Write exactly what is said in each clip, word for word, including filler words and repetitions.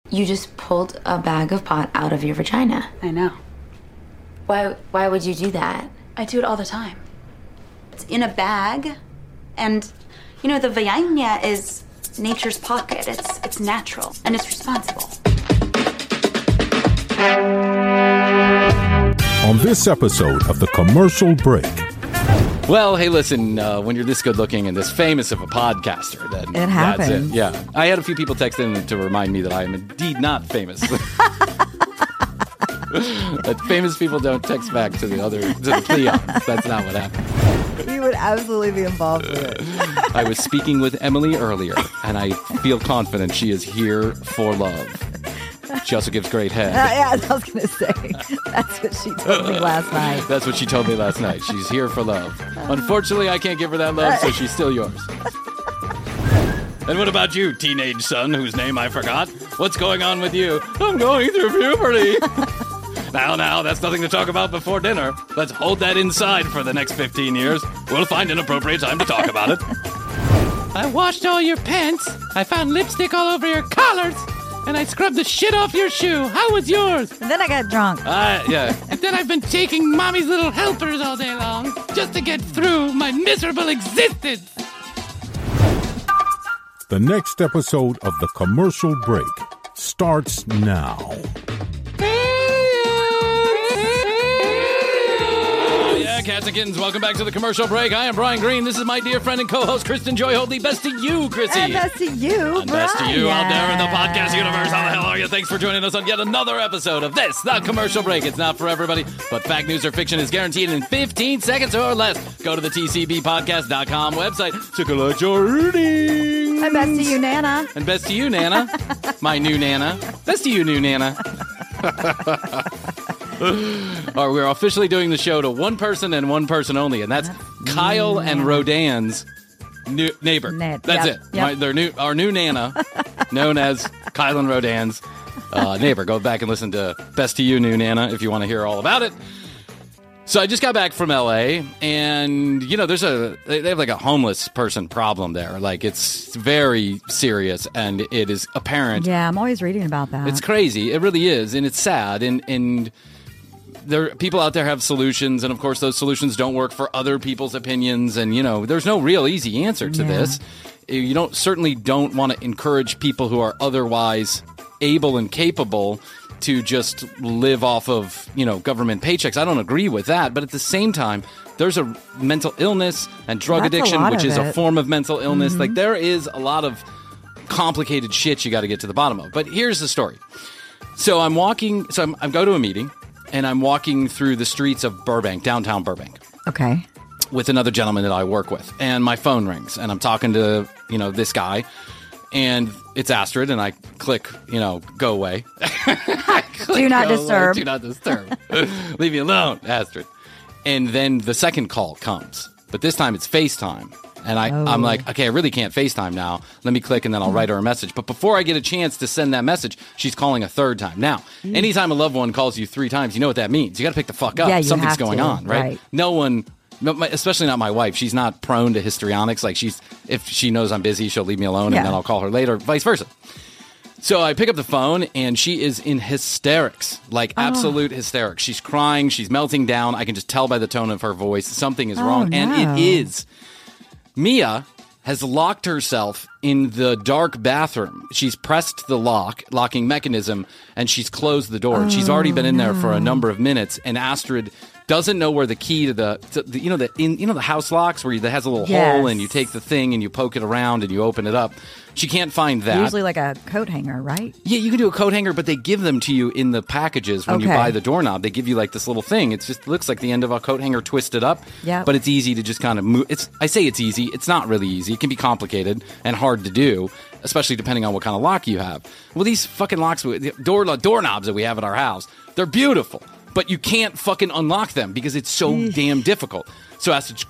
You just pulled a bag of pot out of your vagina. I know. Why Why would you do that? I do it all the time. It's in a bag, and, you know, the vagina is nature's pocket. It's it's natural, and it's responsible. On this episode of The Commercial Break. Well, hey, listen, uh, when you're this good looking and this famous of a podcaster, then it happens. That's it. Yeah. I had a few people text in to remind me that I am indeed not famous. That famous people don't text back to the other, to the peons. That's not what happened. You would absolutely be involved with it. I was speaking with Emily earlier, and I feel confident she is here for love. She also gives great head. Uh, yeah, I was going to say. That's what she told me last night. That's what she told me last night. She's here for love. Unfortunately, I can't give her that love, so she's still yours. And what about you, teenage son, whose name I forgot? What's going on with you? I'm going through puberty. Now, now, that's nothing to talk about before dinner. Let's hold that inside for the next fifteen years. We'll find an appropriate time to talk about it. I washed all your pants. I found lipstick all over your collars. And I scrubbed the shit off your shoe. How was yours? And then I got drunk. Uh, yeah. And then I've been taking mommy's little helpers all day long just to get through my miserable existence. The next episode of The Commercial Break starts now. Cats and kittens, welcome back to The Commercial Break. I am Brian Green. This is my dear friend and co-host, Kristen Joy Holdley. Best to you, Chrissy. And best to you, and best to you out there in the podcast universe. How the hell are you? Thanks for joining us on yet another episode of this, The Commercial Break. It's not for everybody, but fact, news, or fiction is guaranteed in fifteen seconds or less. Go to the T C B podcast dot com website to collect your readings. And best to you, Nana. And best to you, Nana. My new Nana. Best to you, new Nana. All right, we're officially doing the show to one person and one person only, and that's, that's Kyle Nana. And Rodan's new neighbor. Na- that's yep, it. Yep. My, their new, our new Nana, known as Kyle and Rodan's uh, neighbor. Go back and listen to Best to You, New Nana, if you want to hear all about it. So I just got back from L A, and, you know, there's a, they have like a homeless person problem there. Like, it's very serious, and it is apparent. Yeah, I'm always reading about that. It's crazy. It really is, and it's sad, and, and there people out there have solutions, and of course those solutions don't work for other people's opinions, and, you know, there's no real easy answer to yeah. this. You don't certainly don't want to encourage people who are otherwise able and capable to just live off of, you know, government paychecks. I don't agree with that, but at the same time, there's a mental illness and drug That's addiction, which is it. a form of mental illness. Mm-hmm. Like, there is a lot of complicated shit you got to get to the bottom of. But here's the story. So I'm walking, so I'm, I go to a meeting, and I'm walking through the streets of Burbank, downtown Burbank. Okay. With another gentleman that I work with, and my phone rings, and I'm talking to, you know, this guy, and it's Astrid, and I click, you know, go away. click, do not go disturb. Away. Do not disturb. Leave me alone, Astrid. And then the second call comes, but this time it's FaceTime. And I, oh. I'm like, okay, I really can't FaceTime now. Let me click, and then I'll write her a message. But before I get a chance to send that message, she's calling a third time. Now, mm. anytime a loved one calls you three times, you know what that means. You got to pick the fuck up. Yeah, you Something's have going to. on, right? right? No one... Especially not my wife. She's not prone to histrionics. Like, she's, if she knows I'm busy, she'll leave me alone, yeah. and then I'll call her later, vice versa. So I pick up the phone, and she is in hysterics, like oh. absolute hysterics. She's crying. She's melting down. I can just tell by the tone of her voice something is oh, wrong, no. and it is. Mia has locked herself in the dark bathroom. She's pressed the lock, locking mechanism, and she's closed the door. Oh, she's already been in no. there for a number of minutes, and Astrid doesn't know where the key to the, to the you know the in, you know the house locks where it has a little yes. hole, and you take the thing and you poke it around and you open it up. She can't find that. Usually like a coat hanger, right? Yeah, you can do a coat hanger, but they give them to you in the packages when okay. you buy the doorknob. They give you like this little thing. It just looks like the end of a coat hanger twisted up. Yeah. But it's easy to just kind of move. It's I say it's easy. It's not really easy. It can be complicated and hard to do, especially depending on what kind of lock you have. Well, these fucking locks, door doorknobs that we have at our house, they're beautiful, but you can't fucking unlock them because it's so damn difficult. So I have to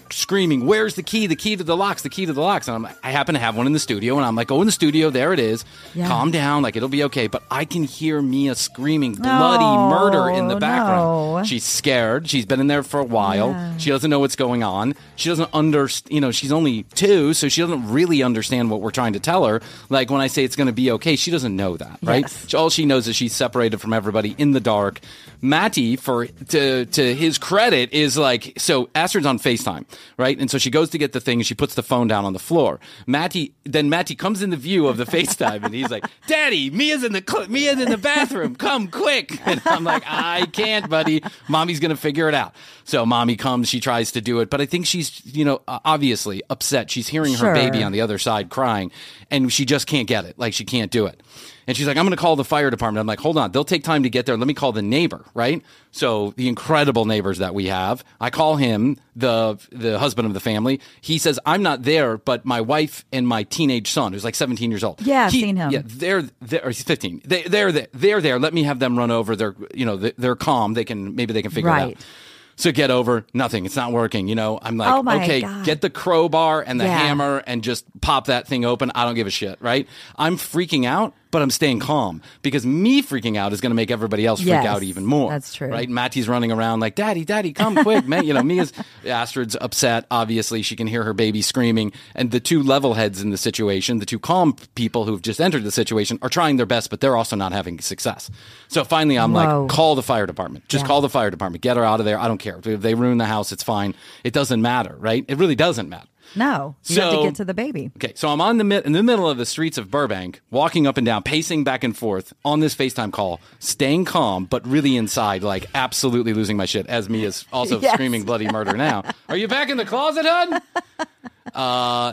screaming, "Where's the key? The key to the locks, the key to the locks." And I'm like, I happen to have one in the studio, and I'm like, "Go in the studio, there it is. Yeah. Calm down, like it'll be okay." But I can hear Mia screaming bloody Oh, murder in the background. no. She's scared. She's been in there for a while. Yeah. She doesn't know what's going on. She doesn't understand, you know, she's only two, so she doesn't really understand what we're trying to tell her. Like when I say it's going to be okay, she doesn't know that, right? Yes. All she knows is she's separated from everybody in the dark. Matty, for to to his credit, is like, so Astrid's on FaceTime, right? And so she goes to get the thing and she puts the phone down on the floor. Matty, then Matty comes in the view of the FaceTime and he's like, "Daddy, Mia's in the cl- Mia's in the bathroom. Come quick." And I'm like, "I can't, buddy. Mommy's going to figure it out." So mommy comes, she tries to do it, but I think she's, you know, obviously upset. She's hearing her Sure. baby on the other side crying and she just can't get it. Like she can't do it. And she's like, "I'm going to call the fire department." I'm like, "Hold on. They'll take time to get there. Let me call the neighbor," right? So the incredible neighbors that we have. I call him, the the husband of the family. He says, "I'm not there, but my wife and my teenage son, who's like seventeen years old." Yeah, I've He- seen him. Yeah, they're, they're or he's fifteen. They, they're there. They're there. Let me have them run over. They're, you know, they're calm. They can, maybe they can figure it Right. out. So get over, nothing. It's not working. You know, I'm like, Oh my okay, God. get the crowbar and the Yeah. hammer and just pop that thing open. I don't give a shit, right? I'm freaking out, but I'm staying calm because me freaking out is going to make everybody else freak Yes, out even more. that's true. Right? Matty's running around like, "Daddy, Daddy, come quick, man." You know, Mia's, Astrid's upset. Obviously, she can hear her baby screaming. And the two level heads in the situation, the two calm people who've just entered the situation, are trying their best, but they're also not having success. So finally, I'm Whoa. like, call the fire department. Just Yeah. call the fire department. Get her out of there. I don't care. If they ruin the house, it's fine. It doesn't matter, right? It really doesn't matter. No, you have to So- get to the baby. Okay, so I'm on the mid- in the middle of the streets of Burbank, walking up and down, pacing back and forth on this FaceTime call, staying calm, but really inside, like absolutely losing my shit, as Mia's also Yes. screaming bloody murder now. "Are you back in the closet, hon?" uh,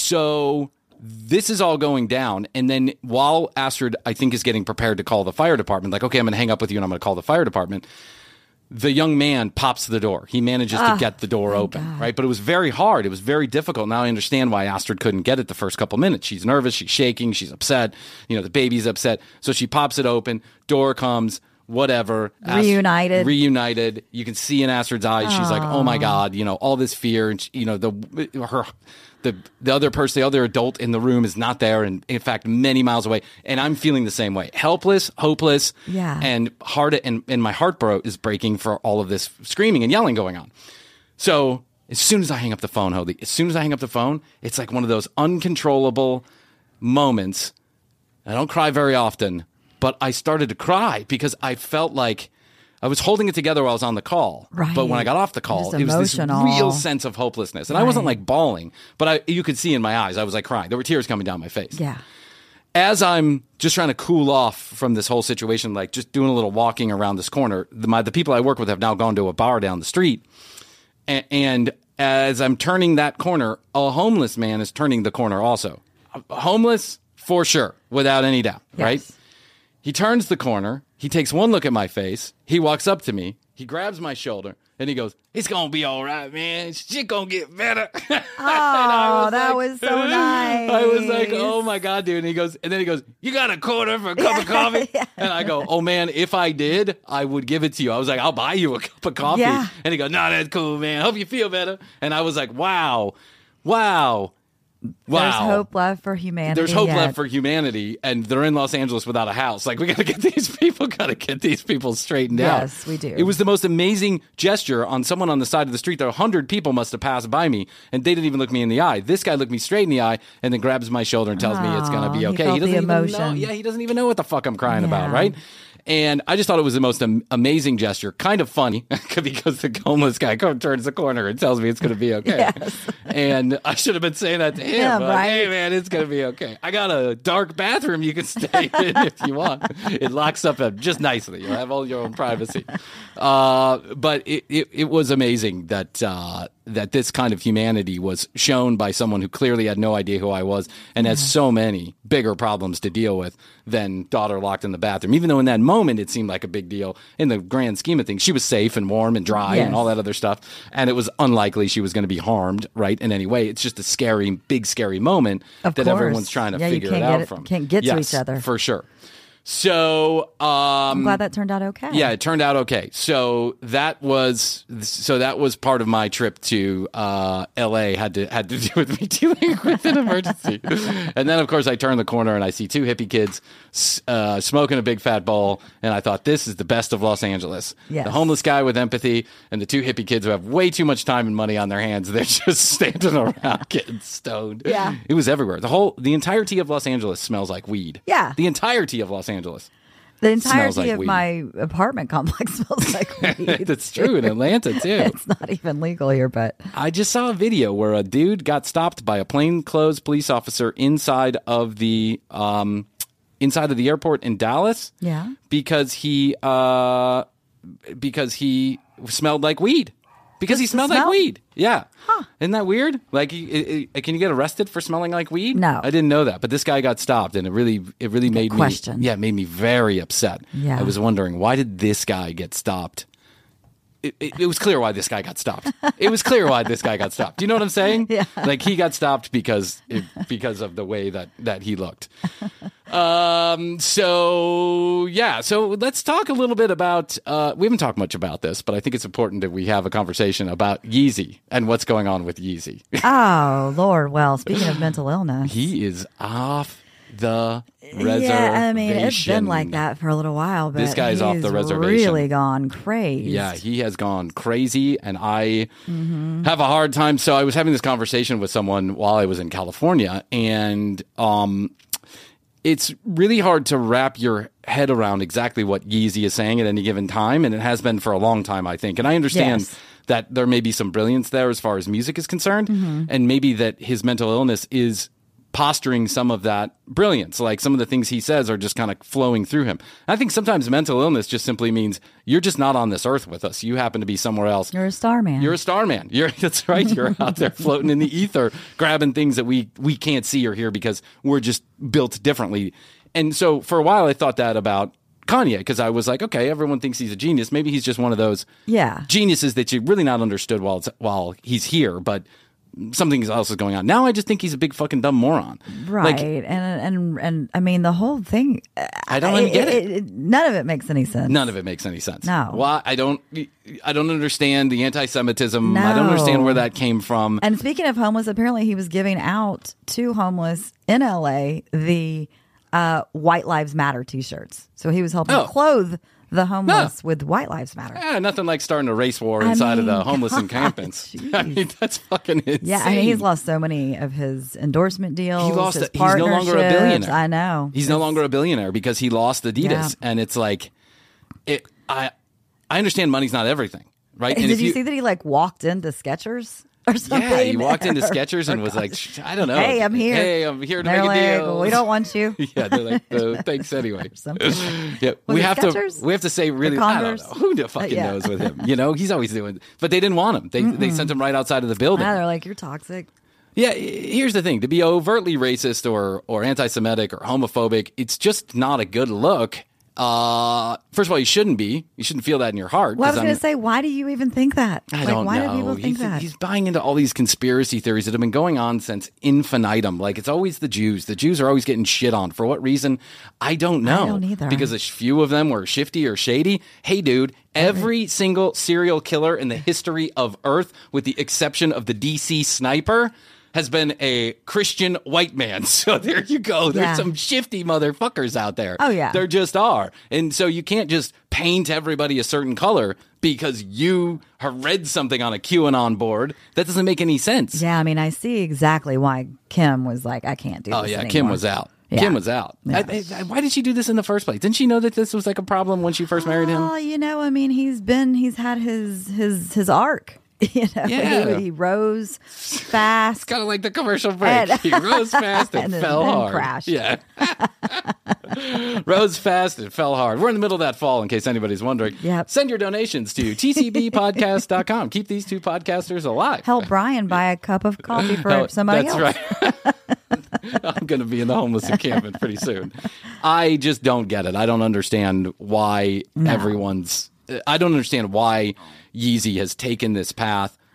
so this is all going down, and then while Astrid, I think, is getting prepared to call the fire department, like, "Okay, I'm going to hang up with you and I'm going to call the fire department," the young man pops the door. He manages to get the door open, right? But it was very hard. It was very difficult. Now I understand why Astrid couldn't get it the first couple minutes. She's nervous. She's shaking. She's upset. You know, the baby's upset. So she pops it open. Door comes. Whatever. Ast- Reunited. Reunited. You can see in Astrid's eyes. She's like, "Oh my God," you know, all this fear. And, she, you know, the her the the other person, the other adult in the room is not there. And in fact, many miles away. And I'm feeling the same way. Helpless, hopeless. Yeah. And hard. And, and my heart bro is breaking for all of this screaming and yelling going on. So as soon as I hang up the phone, Hody, as soon as I hang up the phone, it's like one of those uncontrollable moments. I don't cry very often, but I started to cry because I felt like I was holding it together while I was on the call. Right. But when I got off the call, Just it was this emotional. real sense of hopelessness. And I wasn't Right. like bawling, but I, you could see in my eyes, I was like crying. There were tears coming down my face. Yeah. As I'm just trying to cool off from this whole situation, like just doing a little walking around this corner, the, my, the people I work with have now gone to a bar down the street. And, and as I'm turning that corner, a homeless man is turning the corner also. Homeless, for sure, without any doubt, Yes. right? He turns the corner. He takes one look at my face. He walks up to me. He grabs my shoulder and he goes, "It's going to be all right, man. Shit going to get better." Oh, that was so nice. I was like, "Oh my God, dude." And he goes, and then he goes, "You got a quarter for a cup of coffee?" And I go, "Oh man, if I did, I would give it to you." I was like, "I'll buy you a cup of coffee." Yeah. And he goes, "No, that's cool, man. Hope you feel better." And I was like, wow, wow. Wow. There's hope left for humanity. There's hope yet. left for humanity, and they're in Los Angeles without a house. Like, we got to get these people, got to get these people straightened out. Yes, we do. It was the most amazing gesture on someone on the side of the street. There were a hundred people must have passed by me, and they didn't even look me in the eye. This guy looked me straight in the eye, and then grabs my shoulder and tells me it's going to be Aw, he okay. felt doesn't the even know. emotion. Yeah, he doesn't even know what the fuck I'm crying about, Yeah. right? And I just thought it was the most am- amazing gesture. Kind of funny because the homeless guy comes, turns the corner and tells me it's going to be okay. Yes. And I should have been saying that to him. Yeah, like, right. Hey, man, it's going to be okay. I got a dark bathroom you can stay in if you want. It locks up just nicely. You'll have all your own privacy. Uh, but it, it, it was amazing that uh, that this kind of humanity was shown by someone who clearly had no idea who I was and has so many bigger problems to deal with than daughter locked in the bathroom. Even though in that moment it seemed like a big deal, in the grand scheme of things, she was safe and warm and dry Yes. and all that other stuff. And it was unlikely she was going to be harmed, right, in any way. It's just a scary, big, scary moment Of that course. everyone's trying to Yeah, you figure can't it get out it- from. can't get to Yes, each other. for sure. So, um, I'm glad that turned out okay. yeah, it turned out okay. So that was so that was part of my trip to uh, L A. Had to had to do with me dealing with an emergency. And then, of course, I turn the corner and I see two hippie kids uh, smoking a big fat bowl, and I thought, this is the best of Los Angeles. Yes. The homeless guy with empathy, and the two hippie kids who have way too much time and money on their hands. They're just standing around getting stoned. Yeah. It was everywhere. The whole the entirety of Los Angeles smells like weed. Yeah. The entirety of Los Angeles. The Smells entirety like of weed. my apartment complex smells like weed. That's true in Atlanta too. It's not even legal here, but I just saw a video where a dude got stopped by a plainclothes police officer inside of the um, inside of the airport in Dallas. Yeah. because he uh, because he smelled like weed. Because Just he the smelled like smell? weed. Yeah. Huh. Isn't that weird? Like, he, it, can you get arrested for smelling like weed? No. I didn't know that. But this guy got stopped, and it really, it really made question. me, yeah, it made me very upset. Yeah. I was wondering, why did this guy get stopped? It, it, it was clear why this guy got stopped. It was clear why this guy got stopped. Do you know what I'm saying? Yeah. Like, he got stopped because it, because of the way that, that he looked. Um. So yeah. So let's talk a little bit about. Uh, we haven't talked much about this, but I think it's important that we have a conversation about Yeezy and what's going on with Yeezy. oh Lord. Well, speaking of mental illness, He is off the reservation. yeah, I mean it's been like that for a little while, but This guy's off he's the reservation. Really gone crazy. Yeah, he has gone crazy, and I Mm-hmm. have a hard time. So I was having this conversation with someone while I was in California, and um, it's really hard to wrap your head around exactly what Yeezy is saying at any given time, and it has been for a long time, I think. And I understand Yes. that there may be some brilliance there as far as music is concerned, Mm-hmm. and maybe that his mental illness is posturing some of that brilliance. Like, some of the things he says are just kind of flowing through him. I think sometimes mental illness just simply means you're just not on this earth with us. You happen to be somewhere else. You're a star man. You're a star man. You're, that's right. You're out there floating in the ether, grabbing things that we, we can't see or hear because we're just built differently. And so for a while, I thought that about Kanye, because I was like, okay, everyone thinks he's a genius. Maybe he's just one of those Yeah. geniuses that you really not understood while it's, while he's here, but something else is going on. Now I just think he's a big fucking dumb moron. Right. Like, and and and I mean the whole thing I don't even get it. None of it makes any sense. None of it makes any sense. No. Why? I don't. I don't understand the anti-Semitism. I don't understand No. where that came from. And speaking of homeless, apparently he was giving out to homeless in L A the uh, White Lives Matter T-shirts. So he was helping Oh. clothe the homeless with White Lives Matter. Yeah, nothing like starting a race war I inside mean, of the homeless God, encampments. jeez. I mean, that's fucking insane. Yeah, I mean, he's lost so many of his endorsement deals. He lost. his A, he's no longer a partnerships. billionaire. I know. He's no It's- longer a billionaire because he lost Adidas, Yeah. and it's like, it. I, I understand money's not everything, right? Did And if you, see that he like walked into Skechers or something? Yeah, he walked into Or- Skechers and or was God. like, "Sh- I don't know. Hey, I'm here. Hey, I'm here to They're make a like, deal. we don't want you. Yeah, they're like, uh, thanks anyway. something. Yeah, Was we it have Skechers? to. We have to say really. The I don't Converse? know. Who the fucking yeah. knows with him? You know, he's always doing. But they didn't want him. They they sent him right outside of the building. Yeah, they're like, you're toxic. Yeah, here's the thing: to be overtly racist or or anti-Semitic or homophobic, it's just not a good look. Uh, first of all, you shouldn't be. You shouldn't feel that in your heart. Well, I 'cause was going I'm- to say, why do you even think that? I like, don't why know. do people think he's, that? he's buying into all these conspiracy theories that have been going on since infinitum. Like, it's always the Jews. The Jews are always getting shit on. For what reason? I don't know. don't either. Because a few of them were shifty or shady. Hey, dude, every single serial killer in the history of Earth, with the exception of the D C sniper, has been a Christian white man. So there you go. There's Yeah. some shifty motherfuckers out there. Oh, yeah. There just are. And so you can't just paint everybody a certain color because you have read something on a QAnon board. That doesn't make any sense. Yeah, I mean, I see exactly why Kim was like, I can't do Oh, this yeah. anymore. Kim was out. Yeah. Kim was out. Yeah. I- I- why did she do this in the first place? Didn't she know that this was like a problem when she first married him? Oh, you know, I mean, he's been, he's had his, his, his arc. You know, Yeah. he, he rose fast. Kind of like the commercial break. And- he rose fast and, and then- fell then hard. crashed. Yeah. Rose fast and fell hard. We're in the middle of that fall, in case anybody's wondering. Yep. Send your donations to t c b podcast dot com. Keep these two podcasters alive. Help Brian buy a cup of coffee for Oh, somebody that's else. right. I'm going to be in the homeless encampment pretty soon. I just don't get it. I don't understand why everyone's. I don't understand why Yeezy has taken this path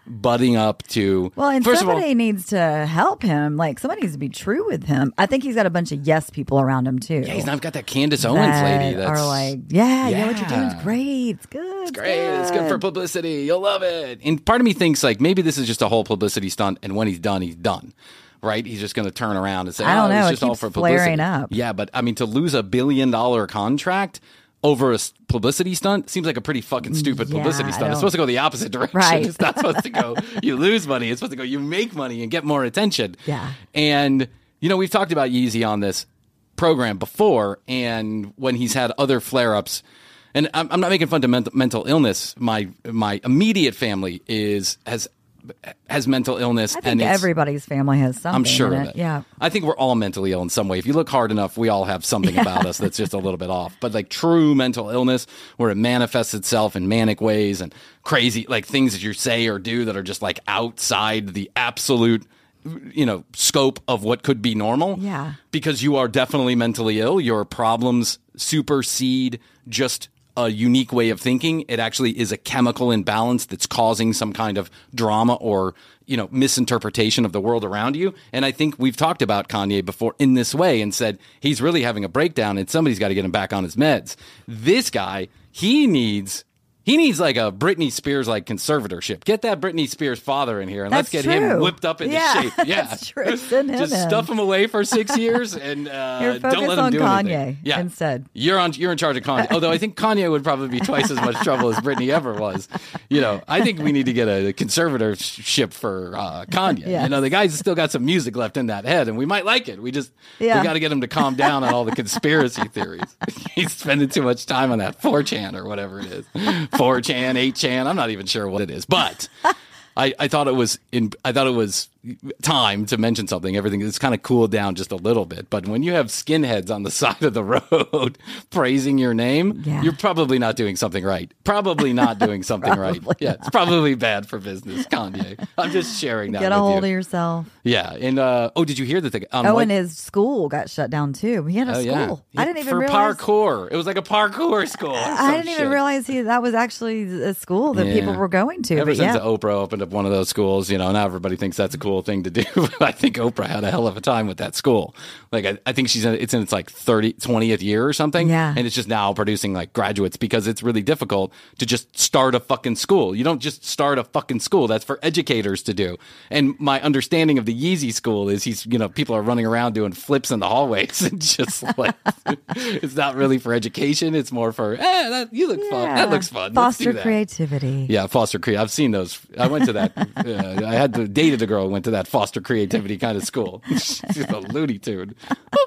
butting up to. Well, and first somebody of all, needs to help him. Like, somebody needs to be true with him. I think he's got a bunch of yes people around him, too. yeah, he's not got that Candace Owens that lady. That's are like, yeah, yeah, what you're doing is Yeah. great. It's good. It's great. It's good for publicity. You'll love it. And part of me thinks like maybe this is just a whole publicity stunt, and when he's done, he's done. Right? He's just going to turn around and say, I don't "Oh, know. it's It just all keeps for publicity." flaring up. Yeah, but I mean, to lose a billion dollar contract over a s- publicity stunt seems like a pretty fucking stupid Yeah, publicity I stunt. It's don't- supposed to go the opposite direction. Right. It's not supposed to go you lose money. It's supposed to go you make money and get more attention. Yeah. And you know, we've talked about Yeezy on this program before, and when he's had other flare-ups. And I'm, I'm not making fun of mental, mental illness. My my immediate family is has has mental illness. I think and it's, everybody's family has something. I'm sure in of it. it. Yeah. I think we're all mentally ill in some way. If you look hard enough, we all have something about us that's just a little bit off. But like true mental illness, where it manifests itself in manic ways and crazy, like things that you say or do that are just like outside the absolute, you know, scope of what could be normal. Yeah. Because you are definitely mentally ill. Your problems supersede just a unique way of thinking. It actually is a chemical imbalance that's causing some kind of drama or, you know, misinterpretation of the world around you. And I think we've talked about Kanye before in this way and said he's really having a breakdown and somebody's got to get him back on his meds. This guy, he needs He needs like a Britney Spears like conservatorship. Get that Britney Spears father in here and That's let's get true. him whipped up into Yeah, shape. Yeah, that's true. Send him just in. stuff him away for six years and uh, You're don't focused let him on do Kanye anything. Yeah, instead. You're on. You're in charge of Kanye. Although I think Kanye would probably be twice as much trouble as Britney ever was. You know, I think we need to get a conservatorship for uh, Kanye. Yes. You know, the guy's still got some music left in that head, and we might like it. We just Yeah. we got to get him to calm down on all the conspiracy theories. He's spending too much time on that four chan or whatever it is. four chan, eight chan. I'm not even sure what it is, but I, I thought it was in. I thought it was time to mention something. Everything is kind of cooled down just a little bit. But when you have skinheads on the side of the road praising your name, Yeah. you're probably not doing something right. Probably not doing something right. Yeah, it's probably bad for business, Kanye. I'm just sharing that Get a with hold you. of yourself. Yeah, and uh, oh, did you hear that? The, um, Oh, Mike- and his school got shut down too. He had a Oh, yeah. school. I didn't even for realize. parkour. It was like a parkour school. or I some didn't even shit. realize he that was actually a school that Yeah. people were going to. Ever but since yeah, Oprah opened up one of those schools, you know, now everybody thinks that's a cool thing to do. I think Oprah had a hell of a time with that school. Like, I, I think she's in, it's in its like thirty, twentieth year or something. Yeah. And it's just now producing like graduates because it's really difficult to just start a fucking school. You don't just start a fucking school. That's for educators to do. And my understanding of the Yeezy school is he's, you know, people are running around doing flips in the hallways and just like, it's not really for education. It's more for, eh, that, you look fun. Yeah. That looks fun. Let's do Foster that. creativity. Yeah, foster creativity. I've seen those. I went to that. Uh, I had to, dated a girl who went to that foster creativity kind of school. She's a Looney Tune.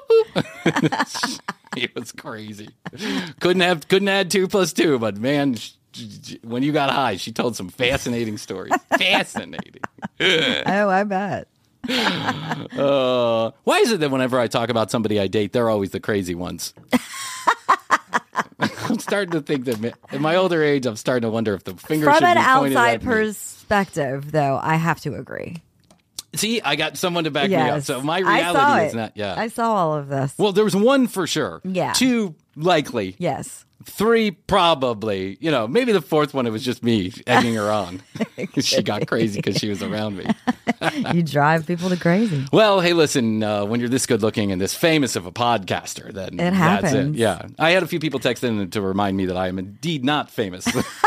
It was crazy. Couldn't have couldn't add two plus two, but man, sh- sh- when you got high, she told some fascinating stories. Fascinating. Oh, I bet. Uh, why is it that whenever I talk about somebody I date, they're always the crazy ones? I'm starting to think that in my older age, I'm starting to wonder if the finger From should an be pointed outside at me. perspective, though, I have to agree. See, I got someone to back me up. Yes, So my I saw reality is it. not. Yeah. I saw all of this. Well, there was one for sure. Yeah. Two likely. Yes. Three probably. You know, maybe the fourth one, it was just me egging her on. She got crazy because she was around me. You drive people to crazy. Well, hey, listen, uh, when you're this good looking and this famous of a podcaster, then It that's it. happens. Yeah. I had a few people text in to remind me that I am indeed not famous.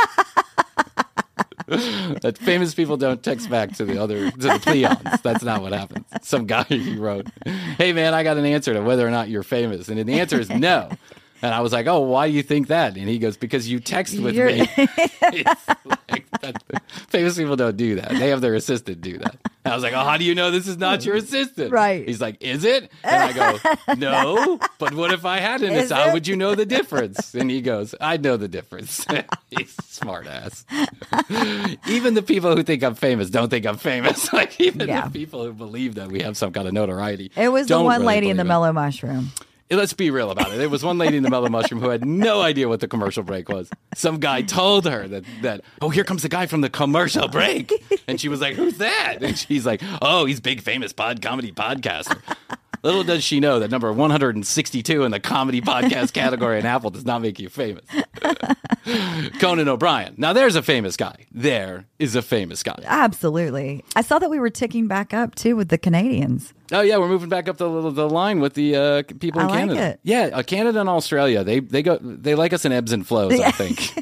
That famous people don't text back to the other to the peons. That's not what happens. Some guy he wrote, "Hey man, I got an answer to whether or not you're famous," and the answer is no. And I was like, "Oh, why do you think that?" And he goes, "Because you text with You're- me." It's like that, famous people don't do that. They have their assistant do that. And I was like, "Oh, how do you know this is not your assistant?" Right. He's like, "Is it?" And I go, "No, but what if I had an Is assistant? How it? would you know the difference?" And he goes, "I know the difference." He's a smart ass. Even the people who think I'm famous don't think I'm famous. Like even Yeah. the people who believe that we have some kind of notoriety. It was the don't one really lady in the believe it. mellow mushroom. Let's be real about it. There was one lady in the Mellow Mushroom who had no idea what the commercial break was. Some guy told her that, that, oh, here comes the guy from the commercial break. And she was like, who's that? And she's like, oh, he's big, famous pod comedy podcaster. Little does she know that number one hundred sixty-two in the comedy podcast category in Apple does not make you famous. Conan O'Brien. Now, there's a famous guy. There is a famous guy. Absolutely. I saw that we were ticking back up too with the Canadians. Oh yeah, we're moving back up the the line with the uh, people in I like Canada. it. Yeah, uh, Canada and Australia. They they go they like us in ebbs and flows. I think.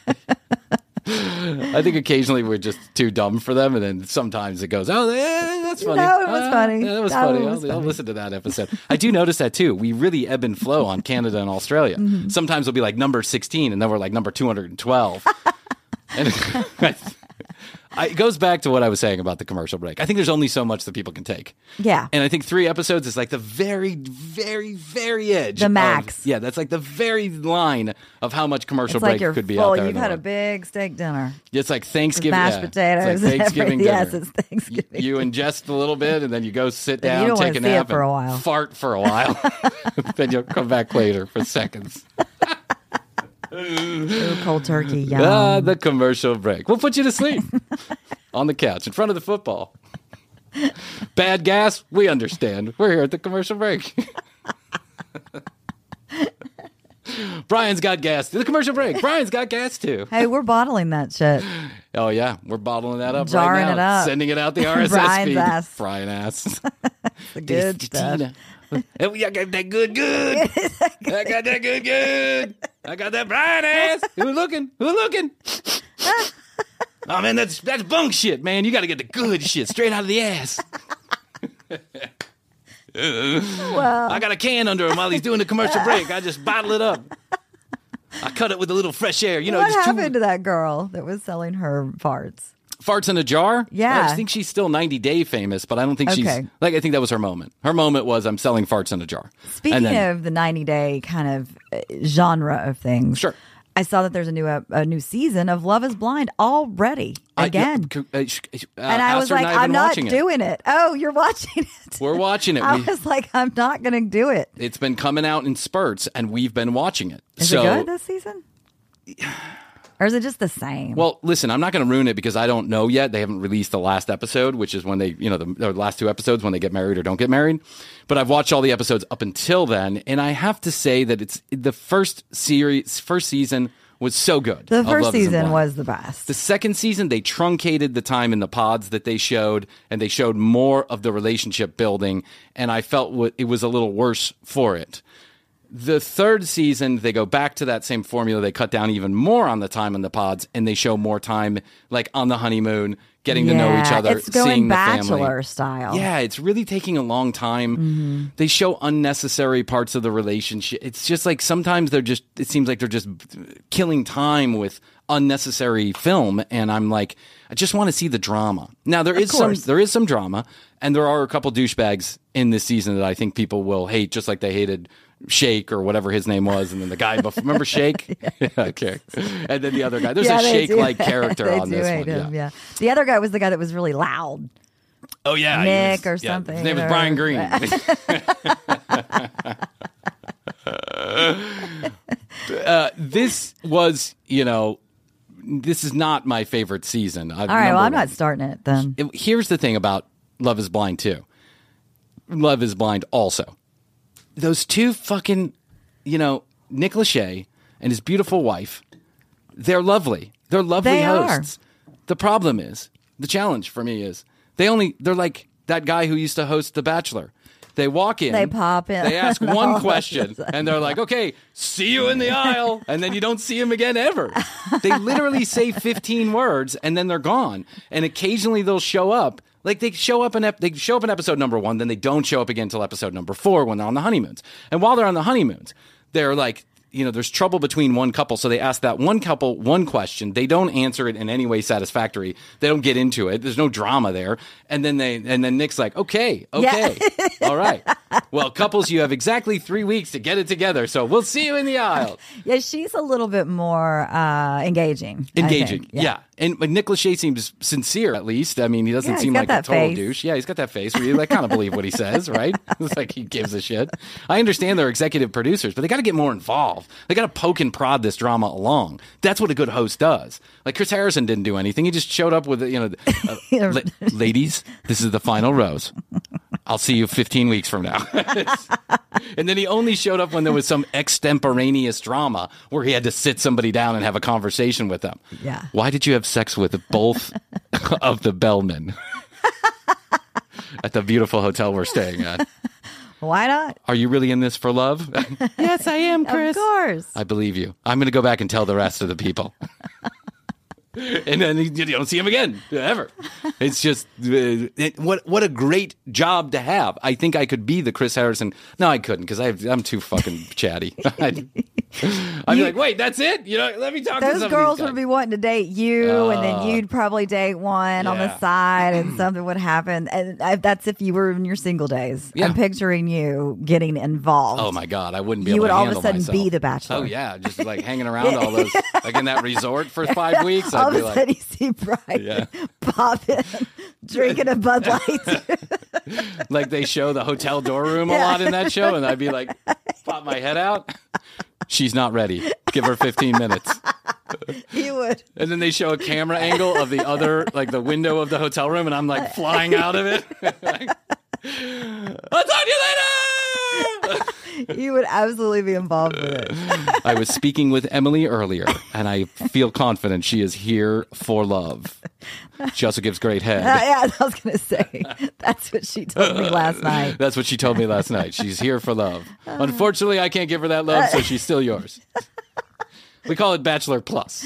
I think occasionally we're just too dumb for them, and then sometimes it goes, "Oh, yeah, that's funny. No, it was Ah, funny. Yeah, that was No, funny. it was I'll, I'll funny." listen to that episode." I do notice that too. We really ebb and flow on Canada and Australia. Mm-hmm. Sometimes we'll be like number sixteen, and then we're like number two hundred and twelve. And I, it goes back to what I was saying about the commercial break. I think there's only so much that people can take. Yeah. And I think three episodes is like the very, very, very edge. The of- max. yeah, that's like the very line of how much commercial It's break like you're could be full. out there. in You've the had a world. big steak dinner. It's like Thanksgiving. Mashed yeah. potatoes. It's like Thanksgiving dinner. Yes, it's Thanksgiving. You ingest a little bit, and then you go sit Then down, you don't take wanna a see it nap, for and a while. fart for a while. Then you'll come back later for seconds. Ooh, cold turkey. Yum. Ah, the commercial break. We'll put you to sleep on the couch in front of the football. Bad gas, we understand. We're here at the commercial break. Brian's got gas. The commercial break. Brian's got gas too. Hey, we're bottling that shit. Oh yeah, we're bottling that up Jarring right now. it up. Sending it out the R S S Brian's feed. ass. Brian ass. The good This stuff. Tina. Oh, I got that good, good. I got that good, good. I got that Brian ass. Who looking? Who looking? Oh man, that's that's bunk shit, man. You got to get the good shit straight out of the ass. Well, I got a can under him while he's doing the commercial break. I just bottle it up. I cut it with a little fresh air. You know, what just happened two to that girl that was selling her farts? farts in a jar. Yeah. I think she's still ninety day famous, but I don't think she's Okay. like. I think that was her moment. Her moment was I'm selling farts in a jar. Speaking And then- of the ninety day kind of uh, genre of things, Sure. I saw that there's a new ep- a new season of Love Is Blind already I- again, yeah, uh, sh- uh, and I was Astrid like, and I have I'm been not watching it. doing it. Oh, you're watching it. We're watching it. I We- was like, I'm not going to do it. It's been coming out in spurts, and we've been watching it. Is so, it good this season? Or is it just the same? well, listen, I'm not going to ruin it because I don't know yet. They haven't released the last episode, which is when they, you know, the, the last two episodes when they get married or don't get married. But I've watched all the episodes up until then, and I have to say that it's the first series, first season was so good. the of first Love Isn't season Blind. was the best. The second season, they truncated the time in the pods that they showed, and they showed more of the relationship building, and I felt w- it was a little worse for it. The third season, they go back to that same formula. They cut down even more on the time in the pods, and they show more time, like on the honeymoon, getting to know each Yeah, other, it's going seeing the Bachelor family. style. Yeah, it's really taking a long time. Mm-hmm. They show unnecessary parts of the relationship. It's just like sometimes they're just, it seems like they're just killing time with unnecessary film. And I'm like, I just want to see the drama. Now, there is some, course. there is some drama, and there are a couple douchebags in this season that I think people will hate, just like they hated Shake or whatever his name was. And then the guy before, remember Shake? Yeah, okay. And then the other guy. There's Yeah, a they do. Shake-like character They on do this hate one. him, yeah. yeah. The other guy was the guy that was really loud. Oh yeah, he Nick was- or yeah, something, His name was or- Brian Green. uh, this was, you know, this is not my favorite season. All right, well, I'm not starting it then. It, here's the thing about Love Is Blind too. Love Is Blind also. Those two fucking, you know, Nick Lachey and his beautiful wife. They're lovely. They're lovely They are. hosts. The problem is, the challenge for me is, they only, they're like that guy who used to host The Bachelor. They walk in. They pop in. They ask No, one that's question, and they're like, okay, see you in the aisle. And then you don't see him again ever. They literally say fifteen words, and then they're gone. And occasionally they'll show up. Like they show up in ep- they show up in episode number one, then they don't show up again until episode number four when they're on the honeymoons. And while they're on the honeymoons, they're like, you know, there's trouble between one couple. So they ask that one couple one question. They don't answer it in any way satisfactory. They don't get into it. There's no drama there. And then they and then Nick's like, okay, okay, all right. Well, couples, you have exactly three weeks to get it together. So we'll see you in the aisle. Yeah, she's a little bit more uh, engaging. I Engaging, think. yeah. And but Nick Lachey seems sincere, at least. I mean, he doesn't Yeah, he's seem got like a that total face. douche. Yeah, he's got that face where you like kind of believe what he says, right? It's like he gives a shit. I understand they're executive producers, but they got to get more involved. They got to poke and prod this drama along. That's what a good host does. Like Chris Harrison didn't do anything. He just showed up with, you know, uh, la- ladies, this is the final rose. I'll see you fifteen weeks from now. And then he only showed up when there was some extemporaneous drama where he had to sit somebody down and have a conversation with them. Yeah. Why did you have sex with both of the bellmen at the beautiful hotel we're staying at? Why not? Are you really in this for love? Yes, I am, Chris. Of course. I believe you. I'm going to go back and tell the rest of the people. And then you don't see him again, ever. It's just, uh, it, what what a great job to have. I think I could be the Chris Harrison. No, I couldn't because I'm too fucking chatty. I'd, I'd be like, wait, that's it? You know, let me talk to some Those of girls these guys. would be wanting to date you, Uh, and then you'd probably date one on the yeah. side, and something would happen. And I, that's if you were in your single days. Yeah. I'm picturing you getting involved. Oh my God, I wouldn't be You able would to all of a handle sudden myself. be the Bachelor. Oh yeah, just like hanging around all those, like in that resort for five weeks. all I'd of be a like, sudden, you see Brian Yeah. pop in, drinking a Bud Light. like they show the hotel door room a Yeah. lot in that show, and I'd be like, pop my head out. She's not ready. Give her fifteen minutes. You would. And then they show a camera angle of the other, like the window of the hotel room, and I'm like flying out of it. Like, I'll talk to you later. You would absolutely be involved with it. I was speaking with Emily earlier, and I feel confident she is here for love. She also gives great head. Uh, yeah, I was going to say. That's what she told me last night. That's what she told me last night. She's here for love. Unfortunately, I can't give her that love, so she's still yours. We call it Bachelor Plus.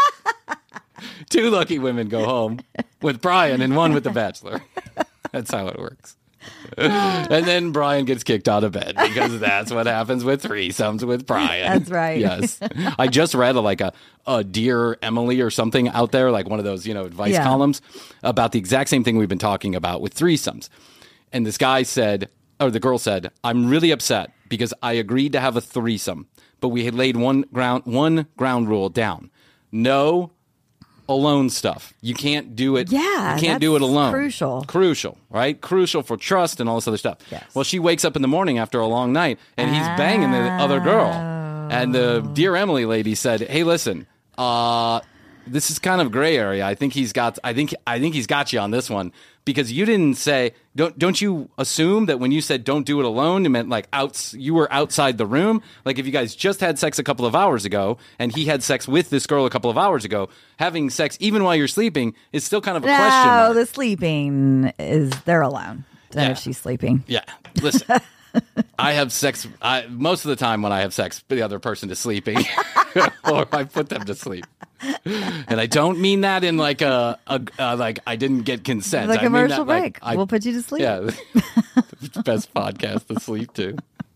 Two lucky women go home with Brian and one with the Bachelor. That's how it works. And then Brian gets kicked out of bed because that's what happens with threesomes with Brian. That's right. Yes. I just read a, like a, a Dear Emily or something out there, like one of those, you know, advice Yeah. columns about the exact same thing we've been talking about with threesomes. And this guy said, or the girl said, I'm really upset because I agreed to have a threesome, but we had laid one ground, one ground rule down. No alone stuff. You can't do it. Yeah, you can't do that's it alone. crucial. Crucial, right? Crucial for trust and all this other stuff. Yes. Well, she wakes up in the morning after a long night and he's banging the other girl. And the Dear Emily lady said, "Hey, listen, uh, this is kind of gray area. I think he's got. I think. I think he's got you on this one because you didn't say. Don't. Don't you assume that when you said don't do it alone, it meant like outs. You were outside the room. Like if you guys just had sex a couple of hours ago and he had sex with this girl a couple of hours ago, having sex even while you're sleeping is still kind of a question No, mark. the sleeping is they're alone. Then Yeah. if she's sleeping. Yeah. Listen, I have sex I, most of the time when I have sex, the other person is sleeping or I put them to sleep. And I don't mean that in like a, a, a like I didn't get consent. The I mean commercial that, like, break. I- We'll put you to sleep. Yeah. The best podcast to sleep to.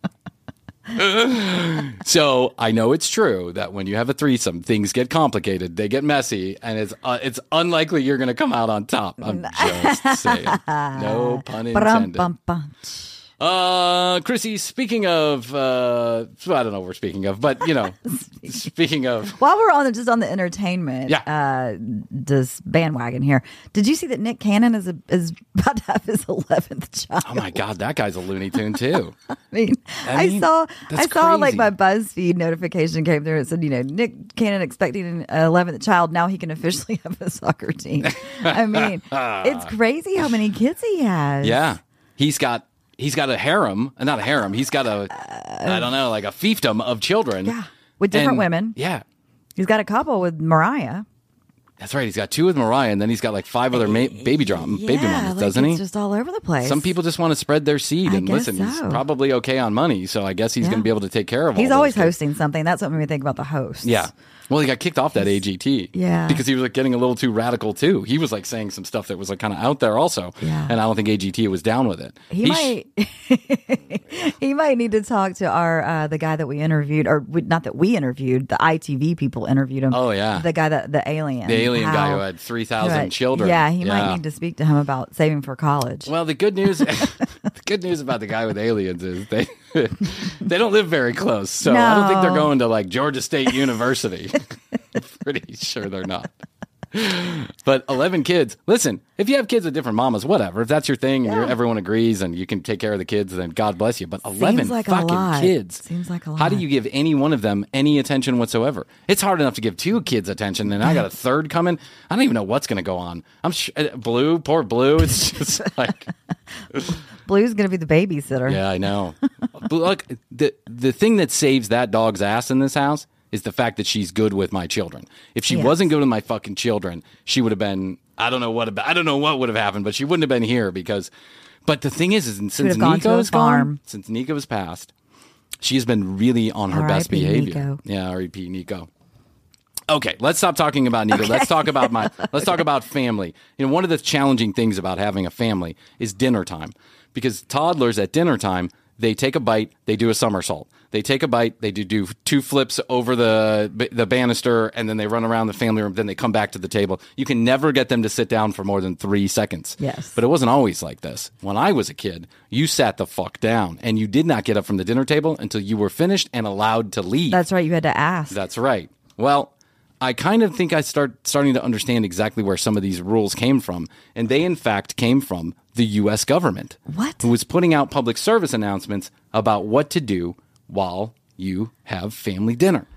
So I know it's true that when you have a threesome, things get complicated, they get messy, and it's uh, it's unlikely you're going to come out on top. I'm just saying, no pun Ba-dum, intended. bum, bum. Uh, Chrissy, speaking of, uh, I don't know what we're speaking of, but you know, speaking of, While we're on the, just on the entertainment, Yeah. uh, this bandwagon here. Did you see that Nick Cannon is a, is about to have his eleventh child? oh my God, that guy's a Looney Tune too. I mean, I I, mean, saw that's I saw like crazy. my BuzzFeed notification came through. It said, you know, Nick Cannon expecting an eleventh child. Now he can officially have a soccer team. I mean, it's crazy how many kids he has. Yeah, he's got he's got a harem, uh, not a harem. He's got a, I don't know, like a fiefdom of children. Yeah, with different And- women. Yeah. He's got a couple with Mariah. That's right. He's got two with Mariah, and then he's got like five other ma- baby drum, baby Yeah, mamas, like doesn't he? It's just all over the place. Some people just want to spread their seed, I and guess listen, he's so. probably okay on money, so I guess he's Yeah. going to be able to take care of. He's all always those kids. hosting something. That's what made me think about the host. Yeah. Well, he got kicked off that A G T. Yeah. Because he was like getting a little too radical too. He was like saying some stuff that was like kind of out there also. Yeah. And I don't think A G T was down with it. He, sh- might he might need to talk to our uh, the guy that we interviewed, or we, not that we interviewed, the I T V people interviewed him. Oh, yeah. the guy that the alien, the alien guy How- who had three who thousand had- children. Yeah, he might need to speak to him about saving for college. Well, the good news, the good news about the guy with aliens is they they don't live very close. So I don't think they're No. going to like Georgia State University. I'm pretty sure they're not. But eleven kids. Listen, if you have kids with different mamas, whatever. If that's your thing and Yeah. you're, everyone agrees and you can take care of the kids, then God bless you. But eleven Seems like a fucking lot. kids. Seems like a lot. How do you give any one of them any attention whatsoever? It's hard enough to give two kids attention, and I got a third coming. I don't even know what's going to go on. I'm sh- uh, Blue, poor Blue. It's just like, Blue's going to be the babysitter. yeah, I know. But look, the the thing that saves that dog's ass in this house is the fact that she's good with my children. If she Yes. wasn't good with my fucking children, she would have been. I don't know what. About, I don't know what would have happened, but she wouldn't have been here because. But the thing is, is since have gone to a Nico's gone, farm. since Nico has passed, she has been really on her best R I P behavior. Nico. Yeah, R E P Nico. Okay, let's stop talking about Nico. Let's talk about my. Let's talk about family. You know, one of the challenging things about having a family is dinner time, because toddlers at dinner time, they take a bite, they do a somersault. They take a bite, they do, do two flips over the the banister, and then they run around the family room. Then they come back to the table. You can never get them to sit down for more than three seconds. Yes. But it wasn't always like this. When I was a kid, you sat the fuck down, and you did not get up from the dinner table until you were finished and allowed to leave. That's right. You had to ask. That's right. Well, I kind of think I start starting to understand exactly where some of these rules came from, and they in fact came from the U S government. What? Who was putting out public service announcements about what to do while you have family dinner.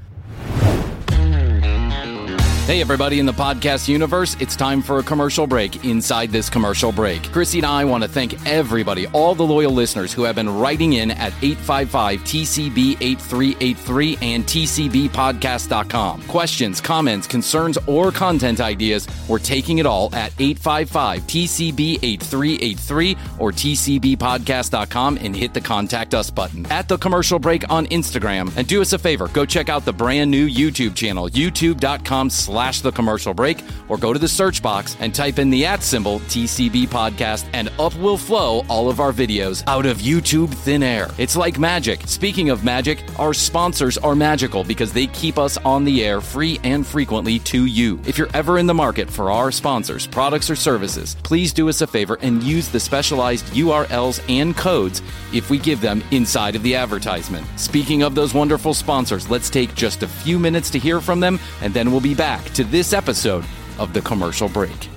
Hey, everybody in the podcast universe, it's time for a commercial break inside this commercial break. Chrissy and I want to thank everybody, all the loyal listeners who have been writing in at eight five five T C B eight three eight three and T C B podcast dot com. Questions, comments, concerns, or content ideas, we're taking it all at eight five five T C B eight three eight three or T C B podcast dot com and hit the contact us button. At the commercial break on Instagram. And do us a favor, go check out the brand new YouTube channel, youtube dot com slash the commercial break, or go to the search box and type in the at symbol T C B podcast, and up will flow all of our videos out of YouTube thin air. It's like magic. Speaking of magic, our sponsors are magical because they keep us on the air free and frequently to you. If you're ever in the market for our sponsors, products, or services, please do us a favor and use the specialized U R Ls and codes if we give them inside of the advertisement. Speaking of those wonderful sponsors, let's take just a few minutes to hear from them, and then we'll be back to this episode of The Commercial Break.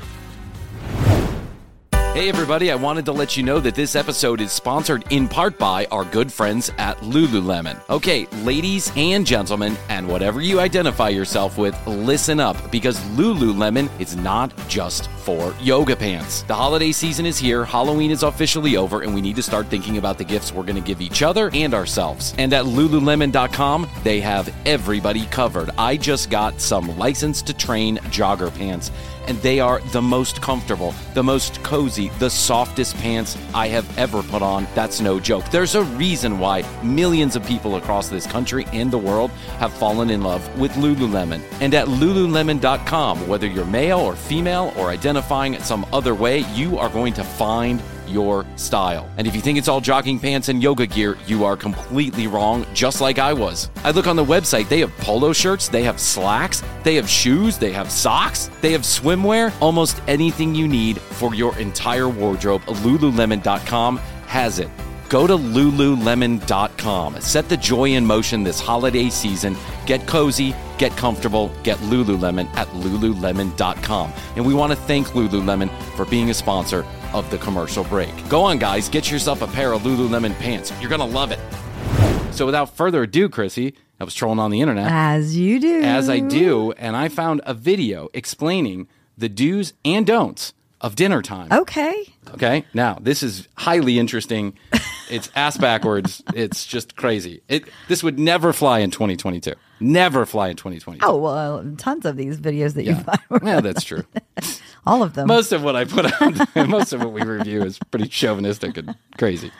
Hey everybody, I wanted to let you know that this episode is sponsored in part by our good friends at Lululemon. Okay, ladies and gentlemen, and whatever you identify yourself with, listen up, because Lululemon is not just for yoga pants. The holiday season is here, Halloween is officially over, and we need to start thinking about the gifts we're going to give each other and ourselves. And at Lululemon dot com, they have everybody covered. I just got some License to Train jogger pants, and they are the most comfortable, the most cozy, the softest pants I have ever put on. That's no joke. There's a reason why millions of people across this country and the world have fallen in love with Lululemon. And at Lululemon dot com, whether you're male or female or identifying some other way, you are going to find your style. And if you think it's all jogging pants and yoga gear, you are completely wrong, just like I was. I look on the website, they have polo shirts, they have slacks, they have shoes, they have socks, they have swimwear, almost anything you need for your entire wardrobe. Lululemon dot com has it. Go to Lululemon dot com. Set the joy in motion this holiday season. Get cozy, get comfortable, get Lululemon at Lululemon dot com. And we want to thank Lululemon for being a sponsor of The Commercial Break. Go on, guys, get yourself a pair of Lululemon pants. You're going to love it. So without further ado, Chrissy, I was trolling on the internet. As you do. As I do, and I found a video explaining the do's and don'ts of dinner time. Okay. Okay, now this is highly interesting. It's ass backwards. It's just crazy. It This would never fly in twenty twenty-two. Never fly in twenty twenty-two. Oh, well, tons of these videos that you yeah. find. Yeah, that's true. All of them. Most of what I put out, most of what we review is pretty chauvinistic and crazy.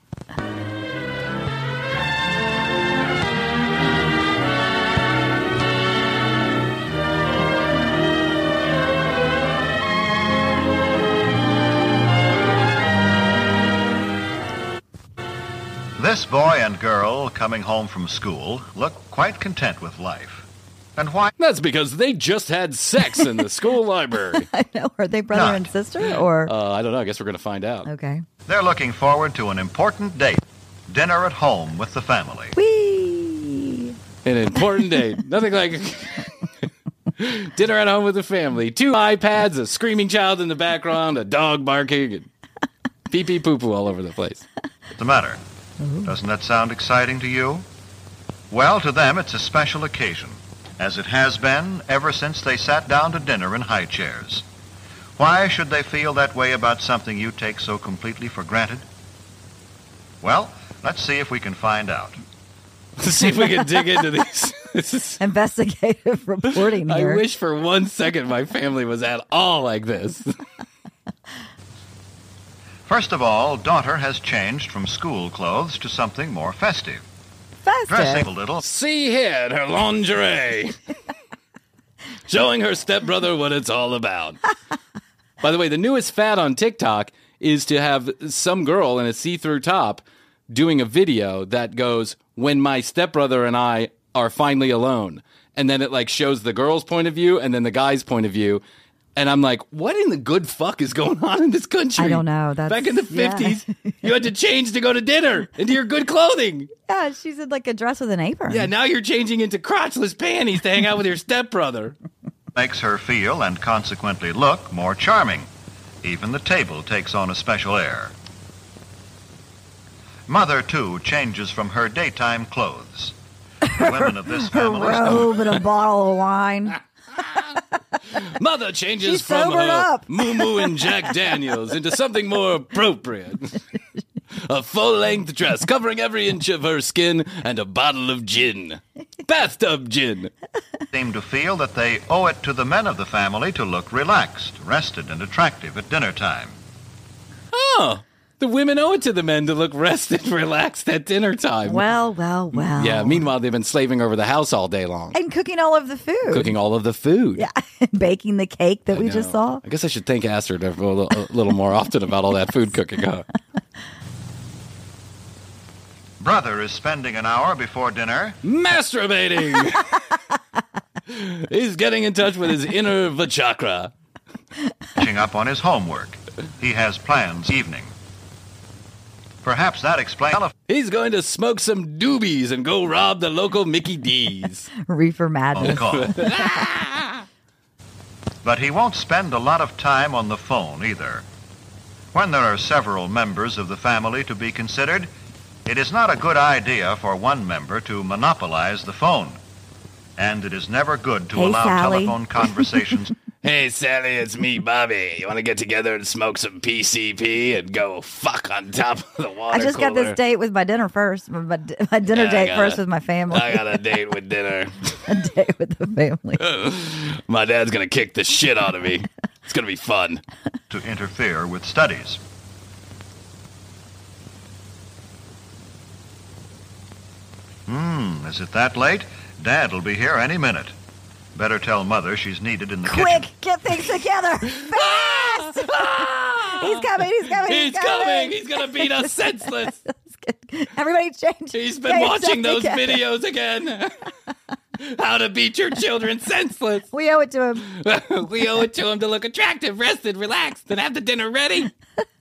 This boy and girl, coming home from school, look quite content with life. And why? That's because they just had sex in the school library. I know. Are they brother Not. and sister, or? Uh, I don't know. I guess we're going to find out. Okay. They're looking forward to an important date. Dinner at home with the family. Whee! An important date. Nothing like Dinner at home with the family. Two iPads, a screaming child in the background, a dog barking, and pee-pee poo-poo all over the place. What's the matter? Doesn't that sound exciting to you? Well, to them, it's a special occasion, as it has been ever since they sat down to dinner in high chairs. Why should they feel that way about something you take so completely for granted? Well, let's see if we can find out. Let's see if we can dig into these. This is, Investigative reporting I here. wish for one second my family was at all like this. First of all, daughter has changed from school clothes to something more festive. Festive. Dressing a little. See here in her lingerie. Showing her stepbrother what it's all about. By the way, the newest fad on TikTok is to have some girl in a see-through top doing a video that goes, when my stepbrother and I are finally alone. And then it like shows the girl's point of view and then the guy's point of view. And I'm like, what in the good fuck is going on in this country? I don't know. That's, Back in the yeah. fifties, you had to change to go to dinner into your good clothing. Yeah, she's in like a dress with an apron. Yeah, now you're changing into crotchless panties to hang out with your stepbrother. Makes her feel and consequently look more charming. Even the table takes on a special air. Mother, too, changes from her daytime clothes. The women of this Her family robe and a bottle of wine. Mother changes She's from sobered her up. Moo Moo and Jack Daniels into something more appropriate. A full-length dress covering every inch of her skin and a bottle of gin. Bathtub gin. seem to feel that they owe it to the men of the family to look relaxed, rested, and attractive at dinner time. Oh, the women owe it to the men to look rested, relaxed at dinner time. Well, well, well. Yeah, meanwhile, they've been slaving over the house all day long. And cooking all of the food. Cooking all of the food. Yeah, baking the cake that I we just know. saw. I guess I should thank Astrid a little, a little more often about all that food cooking. Huh? Brother is spending an hour before dinner Masturbating! He's getting in touch with his inner vachakra. catching up on his homework. He has plans this evening. Perhaps that explains He's going to smoke some doobies and go rob the local Mickey D's. Reefer the madness. call. But he won't spend a lot of time on the phone either. When there are several members of the family to be considered, it is not a good idea for one member to monopolize the phone. And it is never good to Hey, allow Sally. telephone conversations. Hey, Sally, it's me, Bobby. You want to get together and smoke some P C P and go fuck on top of the water I just got cooler? this date with my dinner first. My, my dinner Yeah, I date got first it. with my family. I got a date with dinner. a date with the family. My dad's going to kick the shit out of me. It's going to be fun. to interfere with studies. Hmm, is it that late? Dad'll be here any minute. Better tell Mother she's needed in the Quick, kitchen. get things together. Fast! he's coming, he's coming, he's, He's coming. He's going to beat us senseless. Everybody change. He's been get watching yourself those together. videos again. How to beat your children senseless. We owe it to him. We owe it to him to look attractive, rested, relaxed, and have the dinner ready.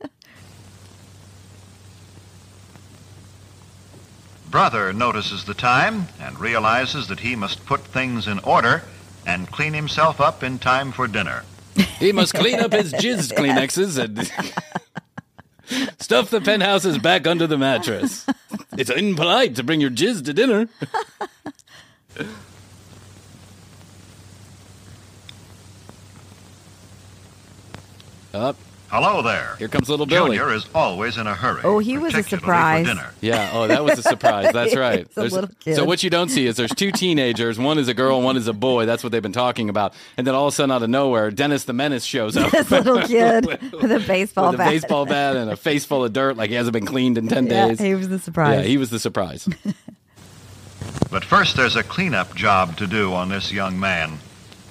Brother notices the time and realizes that he must put things in order and clean himself up in time for dinner. He must clean up his jizz Kleenexes and stuff the penthouses back under the mattress. It's impolite to bring your jizz to dinner. Up. Hello there. Here comes little Billy. Junior is always in a hurry. Oh, he was a particularly surprise. For dinner. Yeah, oh, that was a surprise. That's right. He's a There's- little kid. So what you don't see is there's two teenagers. One is a girl, one is a boy. That's what they've been talking about. And then all of a sudden, out of nowhere, Dennis the Menace shows up. This little kid with a baseball with a bat. baseball bat and a face full of dirt like he hasn't been cleaned in ten Yeah, days. he was the surprise. Yeah, he was the surprise. But first, there's a cleanup job to do on this young man.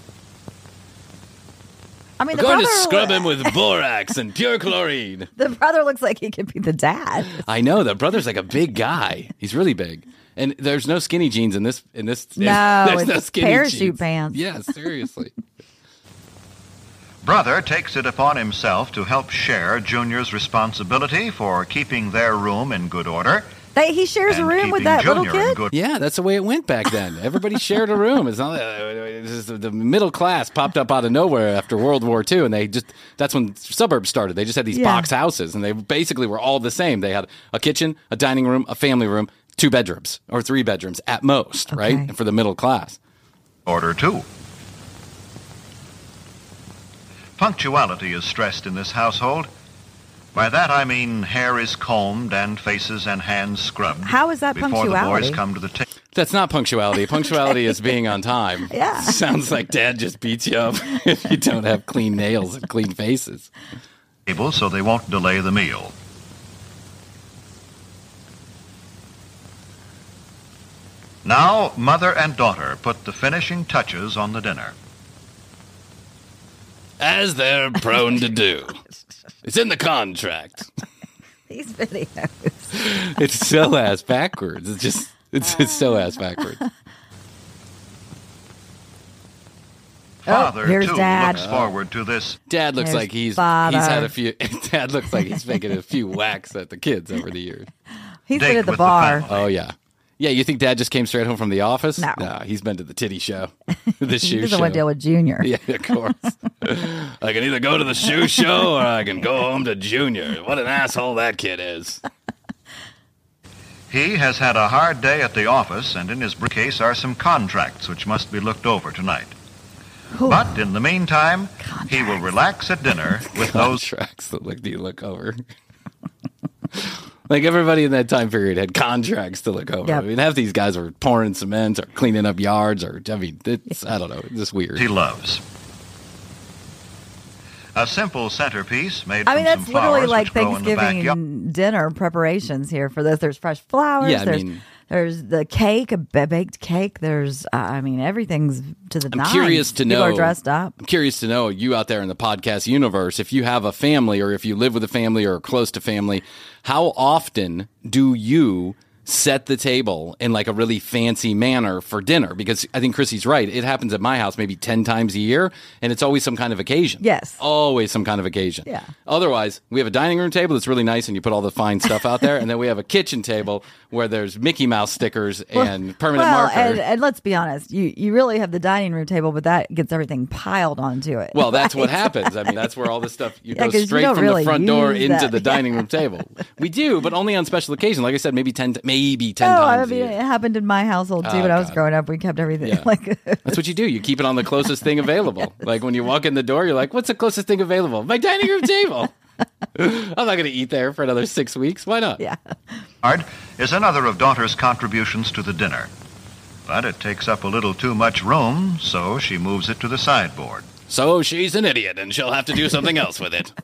I mean, We're the going to brother, scrub him with borax and pure chlorine. The brother looks like he could be the dad. I know, the brother's like a big guy. He's really big. And there's no skinny jeans in this. In this, No, there's it's no skinny parachute jeans. pants. Yeah, seriously. Brother takes it upon himself to help share Junior's responsibility for keeping their room in good order They, he shares a and room with keeping that little Junior in kid? good Yeah, that's the way it went back then. Everybody shared a room. It's not uh, it's just the middle class popped up out of nowhere after World War Two, and they just that's when suburbs started. They just had these Yeah. box houses, and they basically were all the same. They had a kitchen, a dining room, a family room, two bedrooms or three bedrooms at most, right? Okay. And for the middle class. order, too. Punctuality is stressed in this household. By that I mean hair is combed and faces and hands scrubbed. How is that before punctuality? the boys come to the table? That's not punctuality. Punctuality is being on time. Yeah. Sounds like Dad just beats you up if you don't have clean nails and clean faces. So they won't delay the meal. Now, mother and daughter put the finishing touches on the dinner. As they're prone to do. It's in the contract. These videos. It's so ass backwards. It's just, it's, it's so ass backwards. Father, here's too, Dad. looks forward to this. Dad looks There's like he's father. he's had a few. Dad looks like he's making a few whacks at the kids over the years. He's date been at the with bar. family. Oh yeah, yeah. You think Dad just came straight home from the office? No. he's been to the titty show, the he shoe doesn't show. want to deal with Junior. Yeah, of course. I can either go to the shoe show or I can go home to Junior. What an asshole that kid is. He has had a hard day at the office, and in his briefcase are some contracts which must be looked over tonight. Ooh. But in the meantime, he will Contracts. relax at dinner with those Contracts that look you look over. Like everybody in that time period had contracts to look over. Yep. I mean, half these guys were pouring cement or cleaning up yards, or I mean, it's I don't know, it's just weird. he loves. A simple centerpiece made I mean, from that's some literally flowers like which grow in the backyard. Thanksgiving dinner preparations here for this. There's fresh flowers. Yeah, I there's, mean- there's the cake, a ba- baked cake. There's, uh, I mean, everything's to the I'm nines. curious to People know. are dressed up. I'm curious to know, you out there in the podcast universe, if you have a family or if you live with a family or are close to family, how often do you set the table in like a really fancy manner for dinner? Because I think Chrissy's right. It happens at my house maybe ten times a year, and it's always some kind of occasion. Yes. Always some kind of occasion. Yeah. Otherwise, we have a dining room table that's really nice and you put all the fine stuff out there, and then we have a kitchen table where there's Mickey Mouse stickers and permanent well, marker. and, and let's be honest, you you really have the dining room table, but that gets everything piled onto it. Well, that's what Right? happens. I mean, that's where all this stuff, you Yeah, 'cause go you straight don't from really the front door use into that. the dining room table. We do, but only on special occasion. Like I said, maybe ten, maybe ten Oh, I times mean, a it year. happened in my household too. Oh, when I was God. growing up, we kept everything Yeah. like. That's what you do. You keep it on the closest thing available. Like when you walk in the door, you're like, what's the closest thing available? My dining room table. I'm not going to eat there for another six weeks. Why not? Yeah. is another of daughter's contributions to the dinner. But it takes up a little too much room, so she moves it to the sideboard. So she's an idiot and she'll have to do something else with it.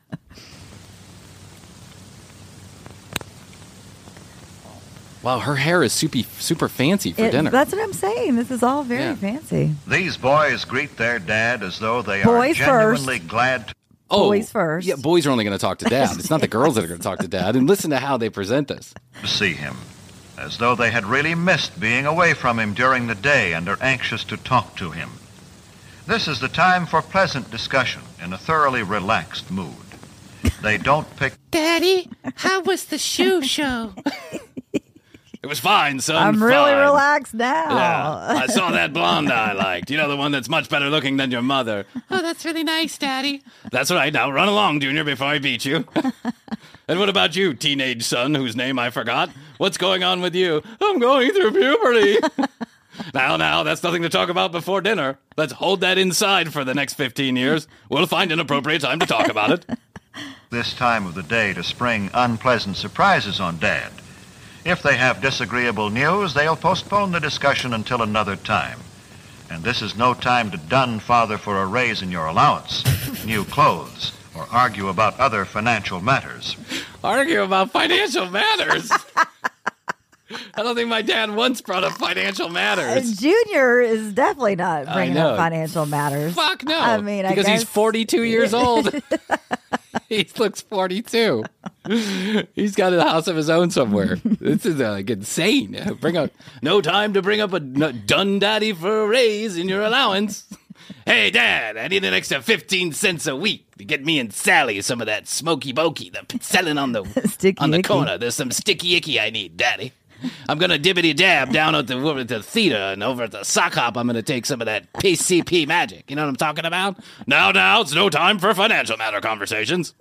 Wow, her hair is super, super fancy for It- dinner. That's what I'm saying. This is all very Yeah. fancy. These boys greet their dad as though they Boys are genuinely glad to Oh, Boys first. Yeah, boys are only going to talk to dad. It's not the girls that are going to talk to dad. And listen to how they present this. see him, as though they had really missed being away from him during the day and are anxious to talk to him. This is the time for pleasant discussion in a thoroughly relaxed mood. They don't pick Daddy, how was the shoe show? It was fine, son. I'm really fine. relaxed now. Yeah, I saw that blonde I liked. You know, the one that's much better looking than your mother. Oh, that's really nice, Daddy. That's right. Now run along, Junior, before I beat you. And what about you, teenage son, whose name I forgot? What's going on with you? I'm going through puberty. Now, now, that's nothing to talk about before dinner. Let's hold that inside for the next fifteen years. We'll find an appropriate time to talk about it. this time of the day to spring unpleasant surprises on Dad. If they have disagreeable news, they'll postpone the discussion until another time. And this is no time to dun Father for a raise in your allowance, new clothes, or argue about other financial matters. Argue about financial matters. I don't think my dad once brought up financial And matters. Junior is definitely not I bringing know. up financial matters. Fuck no. I mean, I because he's guess- forty-two years old. He looks forty-two. He's got a house of his own somewhere. This is uh, like insane. Bring up no time to bring up a n- dun daddy for a raise in your allowance. Hey, Dad, I need an extra fifteen cents a week to get me and Sally some of that smoky bokey that's selling on the Sticky on the icky. corner. There's some sticky icky I need, Daddy. I'm going to dibbity dab down at the, over at the theater, and over at the sock hop, I'm going to take some of that P C P magic. You know what I'm talking about? Now, now, it's no time for financial matter conversations.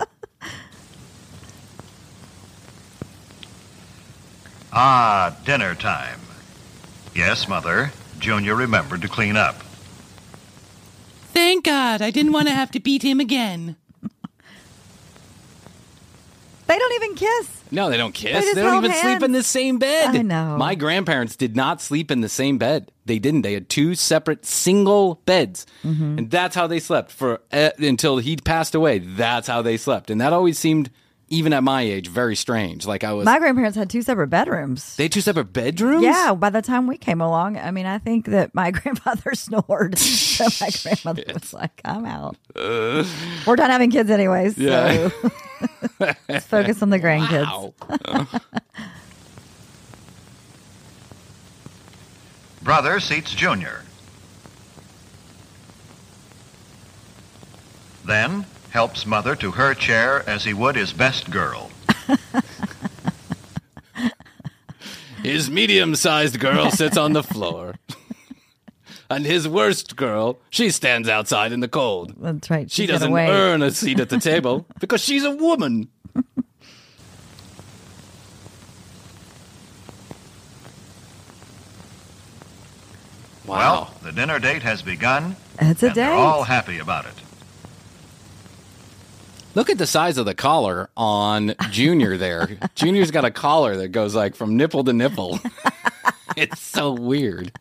Ah, dinner time. Yes, Mother. Junior remembered to clean up. Thank God. I didn't want to have to beat him again. They don't even kiss. No, they don't kiss. They They, just don't held even sleep hands. in the same bed. I know. My grandparents did not sleep in the same bed. They didn't. They had two separate single beds. Mm-hmm. And that's how they slept for uh, until he passed away. That's how they slept. And that always seemed, even at my age, very strange. Like I was My grandparents had two separate bedrooms. They had two separate bedrooms? Yeah, by the time we came along, I mean, I think that my grandfather snored. So my grandmother was like, I'm out. Uh, We're done having kids anyways. Yeah. So let's focus on the grandkids. wow. Brother seats Junior. Then helps Mother to her chair as he would his best girl. His medium-sized girl sits on the floor. And his worst girl, she stands outside in the cold. That's right. She She's gotta doesn't wait. earn a seat at the table because she's a woman. Wow. Well, the dinner date has begun, It's a and they're date. all happy about it. Look at the size of the collar on Junior there. Junior's got a collar that goes like from nipple to nipple. It's so weird.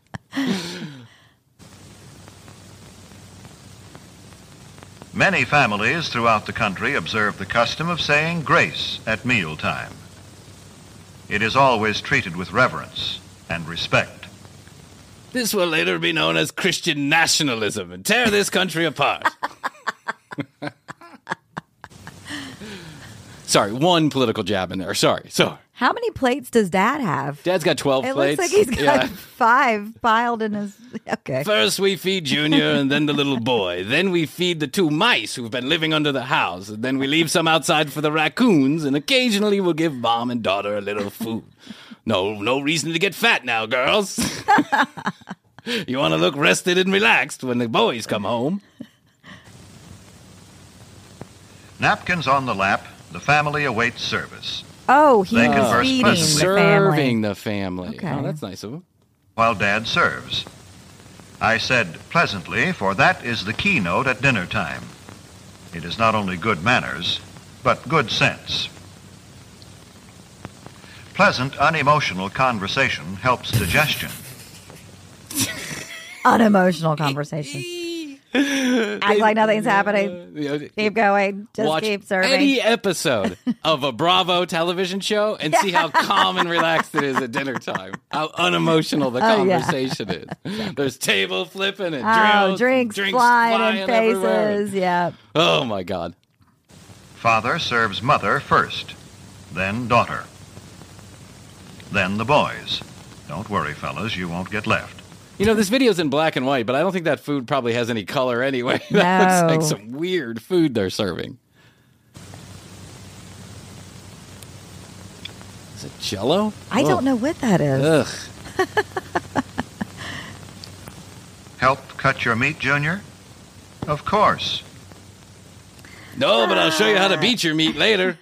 Many families throughout the country observe the custom of saying grace at mealtime. It is always treated with reverence and respect. This will later be known as Christian nationalism and tear this country apart. Sorry, one political jab in there. Sorry, sorry. How many plates does Dad have? Dad's got twelve It plates. looks like he's got Yeah. five piled in his. Okay. First we feed Junior and then the little boy. Then we feed the two mice who've been living under the house. And then we leave some outside for the raccoons. And occasionally we'll give mom and daughter a little food. No, no reason to get fat now, girls. You want to look rested and relaxed when the boys come home. Napkins on the lap, the family awaits service. Oh, he's They converse feeding pleasantly. the family. Serving the family. Okay. Oh, that's nice of him. While Dad serves. I said pleasantly, for that is the keynote at dinner time. It is not only good manners, but good sense. Pleasant, unemotional conversation helps digestion. Unemotional conversation. Act like nothing's happening. Keep going. Just Watch keep serving. any episode of a Bravo television show and see how calm and relaxed it is at dinner time. How unemotional the Oh, yeah. conversation is. There's table flipping and Oh, drills, drinks, drinks flying, in everywhere. faces. Yeah. Oh my God. Father serves mother first, then daughter, then the boys. Don't worry, fellas, you won't get left. You know, this video's in black and white, but I don't think that food probably has any color anyway. That No. looks like some weird food they're serving. Is it Jell-O? I don't know what that is. Ugh. Help cut your meat, Junior? Of course. No, but I'll show you how to beat your meat later.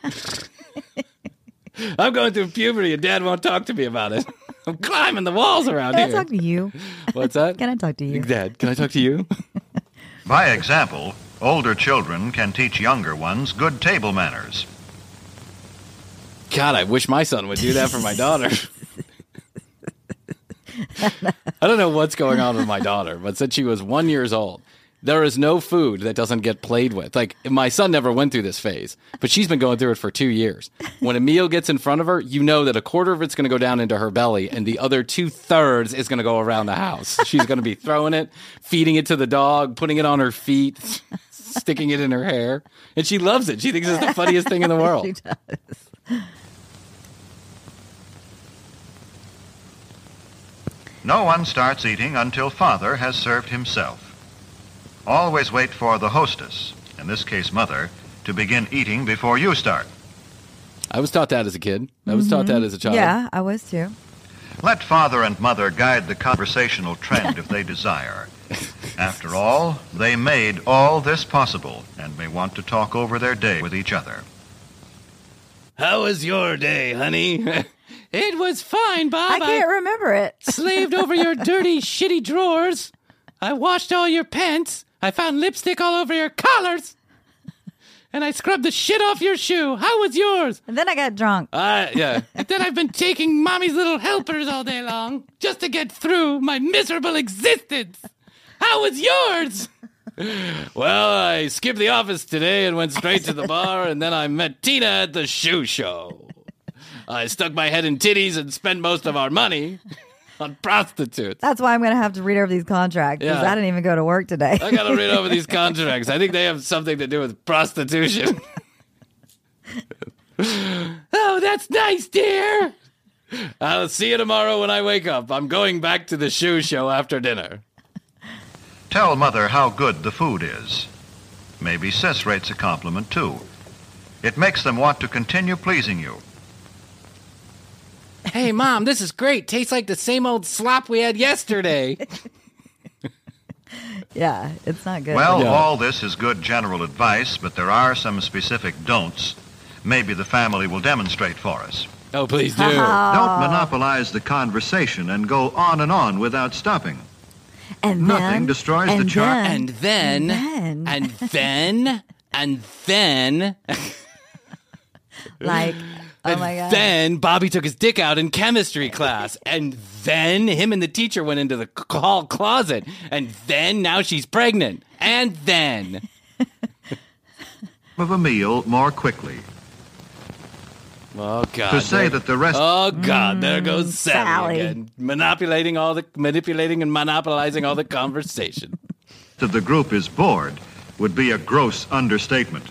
I'm going through puberty and Dad won't talk to me about it. I'm climbing the walls around Can I here. talk to you? What's that? Can I talk to you? Dad, can I talk to you? By example, older children can teach younger ones good table manners. God, I wish my son would do that for my daughter. I don't know what's going on with my daughter, but since she was one years old, there is no food that doesn't get played with. Like, my son never went through this phase, but she's been going through it for two years. When a meal gets in front of her, you know that a quarter of it's going to go down into her belly, and the other two-thirds is going to go around the house. She's going to be throwing it, feeding it to the dog, putting it on her feet, sticking it in her hair, and she loves it. She thinks it's the funniest thing in the world. She does. No one starts eating until Father has served himself. Always wait for the hostess, in this case Mother, to begin eating before you start. I was taught that as a kid. I was taught that as a child. Yeah, I was too. Let father and mother guide the conversational trend if they desire. After all, they made all this possible and may want to talk over their day with each other. How was your day, honey? It was fine, Bob. I can't remember it. Slaved over your dirty, shitty drawers. I washed all your pants. I found lipstick all over your collars. And I scrubbed the shit off your shoe. How was yours? And then I got drunk. Uh, yeah. And then I've been taking mommy's little helpers all day long just to get through my miserable existence. How was yours? Well, I skipped the office today and went straight to the bar, and then I met Tina at the shoe show. I stuck my head in titties and spent most of our money on prostitutes. That's why I'm going to have to read over these contracts, because Yeah. I didn't even go to work today. I gotta read over these contracts. I think they have something to do with prostitution. Oh, that's nice, dear. I'll see you tomorrow when I wake up. I'm going back to the shoe show after dinner. Tell mother how good the food is. Maybe Sis rates a compliment, too. It makes them want to continue pleasing you. Hey, Mom, this is great. Tastes like the same old slop we had yesterday. Yeah, it's not good. Well, Yeah. all this is good general advice, but there are some specific don'ts. Maybe the family will demonstrate for us. Oh, please do. Don't monopolize the conversation and go on and on without stopping. and Nothing then, destroys and the charm. then- And then, And then. and then, and then, like, oh and my God. then Bobby took his dick out in chemistry class. And then him and the teacher went into the c- hall closet. And then now she's pregnant. And then. Of a meal more quickly. Oh, God. To say that the rest Oh, God, there goes Sally, Sally. again. Manipulating all the, manipulating and monopolizing all the conversation. of the group is bored would be a gross understatement.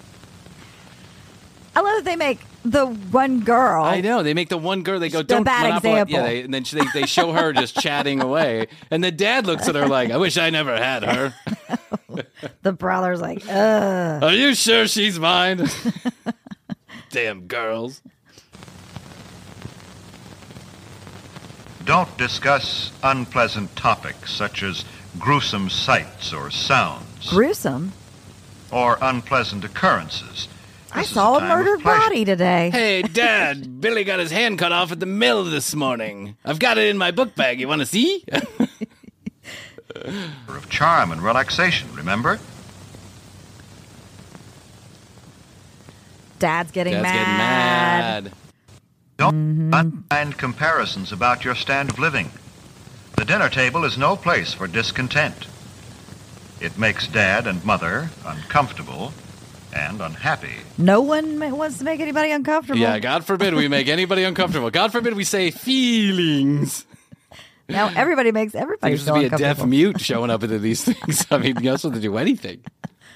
I love that they make the one girl. I know. They make the one girl, they go, The don't bad monopolize. example. Yeah, they, and then she, they, they show her just chatting away. And the dad looks at her like, I wish I never had her. The brother's like, ugh. Are you sure she's mine? Damn girls. Don't discuss unpleasant topics such as gruesome sights or sounds Gruesome. or unpleasant occurrences. I This is saw a time of murdered pleasure. body today. Hey, Dad, Billy got his hand cut off at the mill this morning. I've got it in my book bag. You want to see? Of charm and relaxation, remember? Dad's getting Dad's mad. getting mad. Don't find comparisons about your standard of living. The dinner table is no place for discontent. It makes Dad and Mother uncomfortable and unhappy. No one ma- wants to make anybody uncomfortable. Yeah, God forbid we make anybody uncomfortable. God forbid we say feelings. Now everybody makes everybody Seems feel to be a deaf uncomfortable. mute showing up into these things. I mean, you're not supposed to do anything.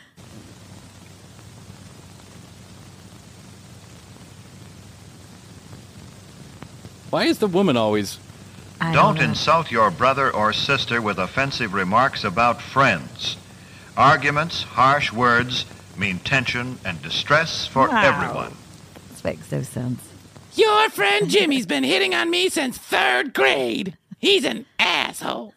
Why is the woman always... I Don't know. insult your brother or sister with offensive remarks about friends. Arguments, harsh words mean tension and distress for Wow. everyone. This makes no sense. Your friend Jimmy's been hitting on me since third grade. He's an asshole.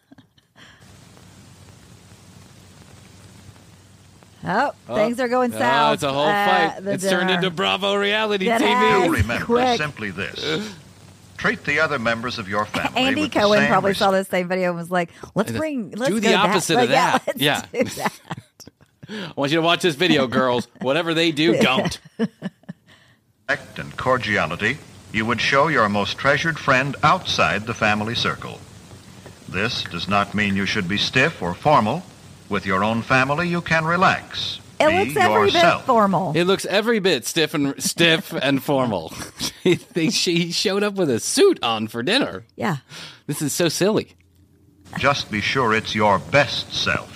Oh, things are going Oh, south. it's a whole Uh, fight. the It's turned dinner. into Bravo reality It T V. has. Do remember quick. simply this. Treat the other members of your family Andy with the Cohen same probably respect. saw this same video and was like, "Let's Do bring, let's the go opposite that. of Like, that. let's Yeah. do that. I want you to watch this video, girls. Whatever they do, don't. Respect and cordiality you would show your most treasured friend outside the family circle. This does not mean you should be stiff or formal. With your own family, you can relax. It be looks every yourself. bit formal. It looks every bit stiff and stiff and formal. they, she showed up with a suit on for dinner. Yeah. This is so silly. Just be sure it's your best self.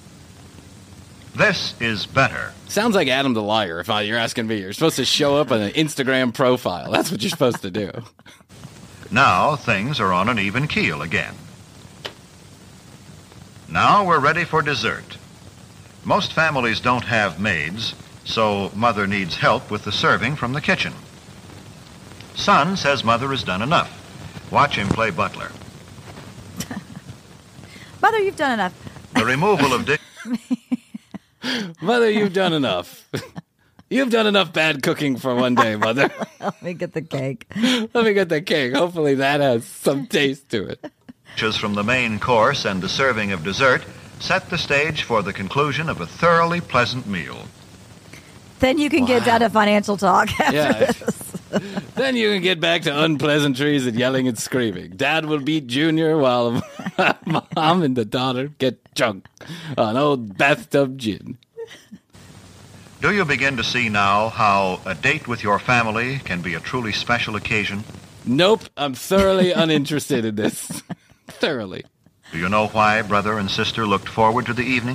This is better. Sounds like Adam the Liar, if I, you're asking me. You're supposed to show up on an Instagram profile. That's what you're supposed to do. Now things are on an even keel again. Now we're ready for dessert. Most families don't have maids, so Mother needs help with the serving from the kitchen. Son says Mother has done enough, Watch him play butler. Mother, you've done enough. The removal of dish... Mother, you've done enough. You've done enough bad cooking for one day, Mother. Let me get the cake. Let me get the cake. Hopefully that has some taste to it. dishes from the main course and the serving of dessert set the stage for the conclusion of a thoroughly pleasant meal. Then you can get Wow. down to financial talk after Yeah. this. Then you can get back to unpleasantries and yelling and screaming. Dad will beat Junior while Mom and the daughter get drunk on old bathtub gin. Do you begin to see now how a date with your family can be a truly special occasion? Nope, I'm thoroughly uninterested in this. Thoroughly. Do you know why brother and sister looked forward to the evening?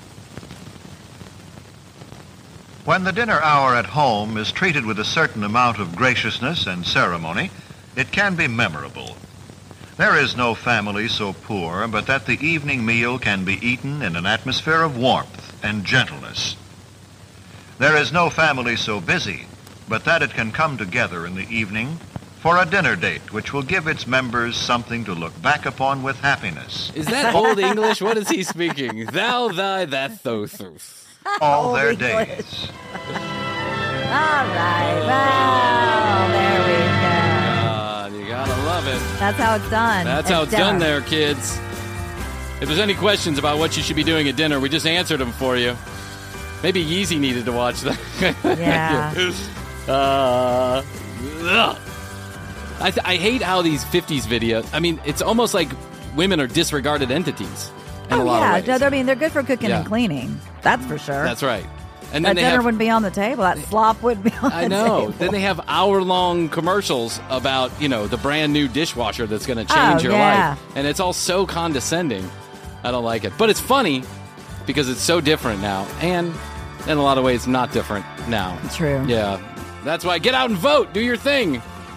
When the dinner hour at home is treated with a certain amount of graciousness and ceremony, it can be memorable. There is no family so poor but that the evening meal can be eaten in an atmosphere of warmth and gentleness. There is no family so busy but that it can come together in the evening for a dinner date which will give its members something to look back upon with happiness. Is that Old English? What is he speaking? Thou, thy, that, thou, thous. All Old their English. days. All right. Well, there we go. Ah, you gotta love it. That's how it's done. That's how it's dinner. done there, kids. If there's any questions about what you should be doing at dinner, we just answered them for you. Maybe Yeezy needed to watch that. Yeah. uh, ugh. I, th- I hate how these fifties videos, I mean, it's almost like women are disregarded entities in Oh, a lot yeah. of ways. No, I mean, they're good for cooking Yeah. and cleaning. That's for sure. That's right. And that then they dinner have, wouldn't be on the table. That slop wouldn't be on I the know. table. Then they have hour-long commercials about, you know, the brand new dishwasher that's going to change Oh, your yeah. life. And it's all so condescending. I don't like it. But it's funny because it's so different now. And in a lot of ways, not different now. True. Yeah. That's why get out and vote. Do your thing.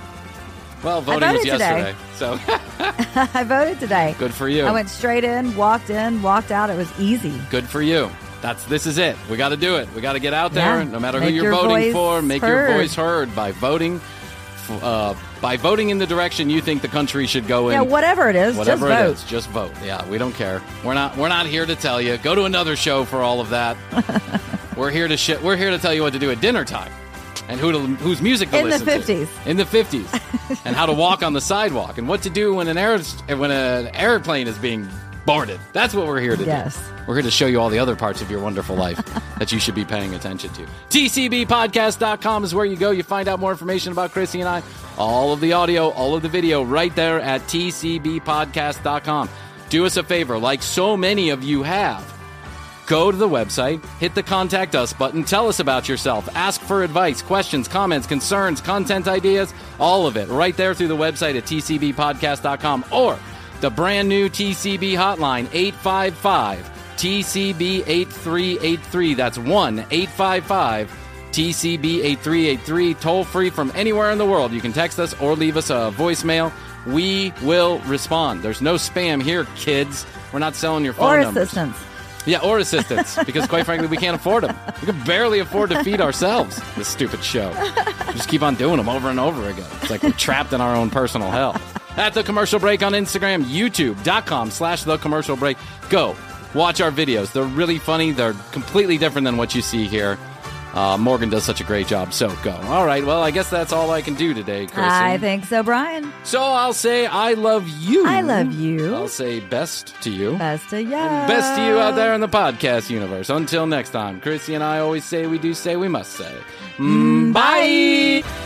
Well, voting was voted today. yesterday. So I voted today. good for you. I went straight in, walked in, walked out. It was easy. Good for you. That's this is it. We got to do it. We got to get out there, Yeah. no matter who Make you're your voting voice for. Make your heard. voice heard by voting, f- uh, by voting in the direction you think the country should go in. Yeah, whatever it is, Whatever just it vote. is, just vote. Yeah, we don't care. We're not. We're not here to tell you. Go to another show for all of that. we're here to. Sh- we're here to tell you what to do at dinner time, and who to whose music to In the listen to. fifties. In the fifties, and how to walk on the sidewalk, and what to do when an air when an airplane is being boarded. That's what we're here to Yes. do. We're here to show you all the other parts of your wonderful life that you should be paying attention to. T C B podcast dot com is where you go. You find out more information about Chrissy and I. All of the audio, all of the video right there at T C B podcast dot com. Do us a favor, like so many of you have. Go to the website, hit the Contact Us button, tell us about yourself, ask for advice, questions, comments, concerns, content ideas, all of it right there through the website at T C B podcast dot com or the brand new T C B hotline, eight five five T C B eight three eight three. That's one eight five five T C B eight three eight three. Toll free from anywhere in the world. You can text us or leave us a voicemail. We will respond. There's no spam here, kids. We're not selling your phone Or numbers. assistance. Yeah, or assistants, because quite frankly, we can't afford them. We can barely afford to feed ourselves, this stupid show. We just keep on doing them over and over again. It's like we're trapped in our own personal hell. At The Commercial Break on Instagram, youtube.com slash The Commercial Break. Go, watch our videos. They're really funny. They're completely different than what you see here. Uh, Morgan does such a great job, so go. All right, well, I guess that's all I can do today, Chrissy. I think so, Brian. So I'll say I love you. I love you. I'll say best to you. Best to you. And best to you out there in the podcast universe. Until next time, Chrissy and I always say we do say we must say. Mm, bye.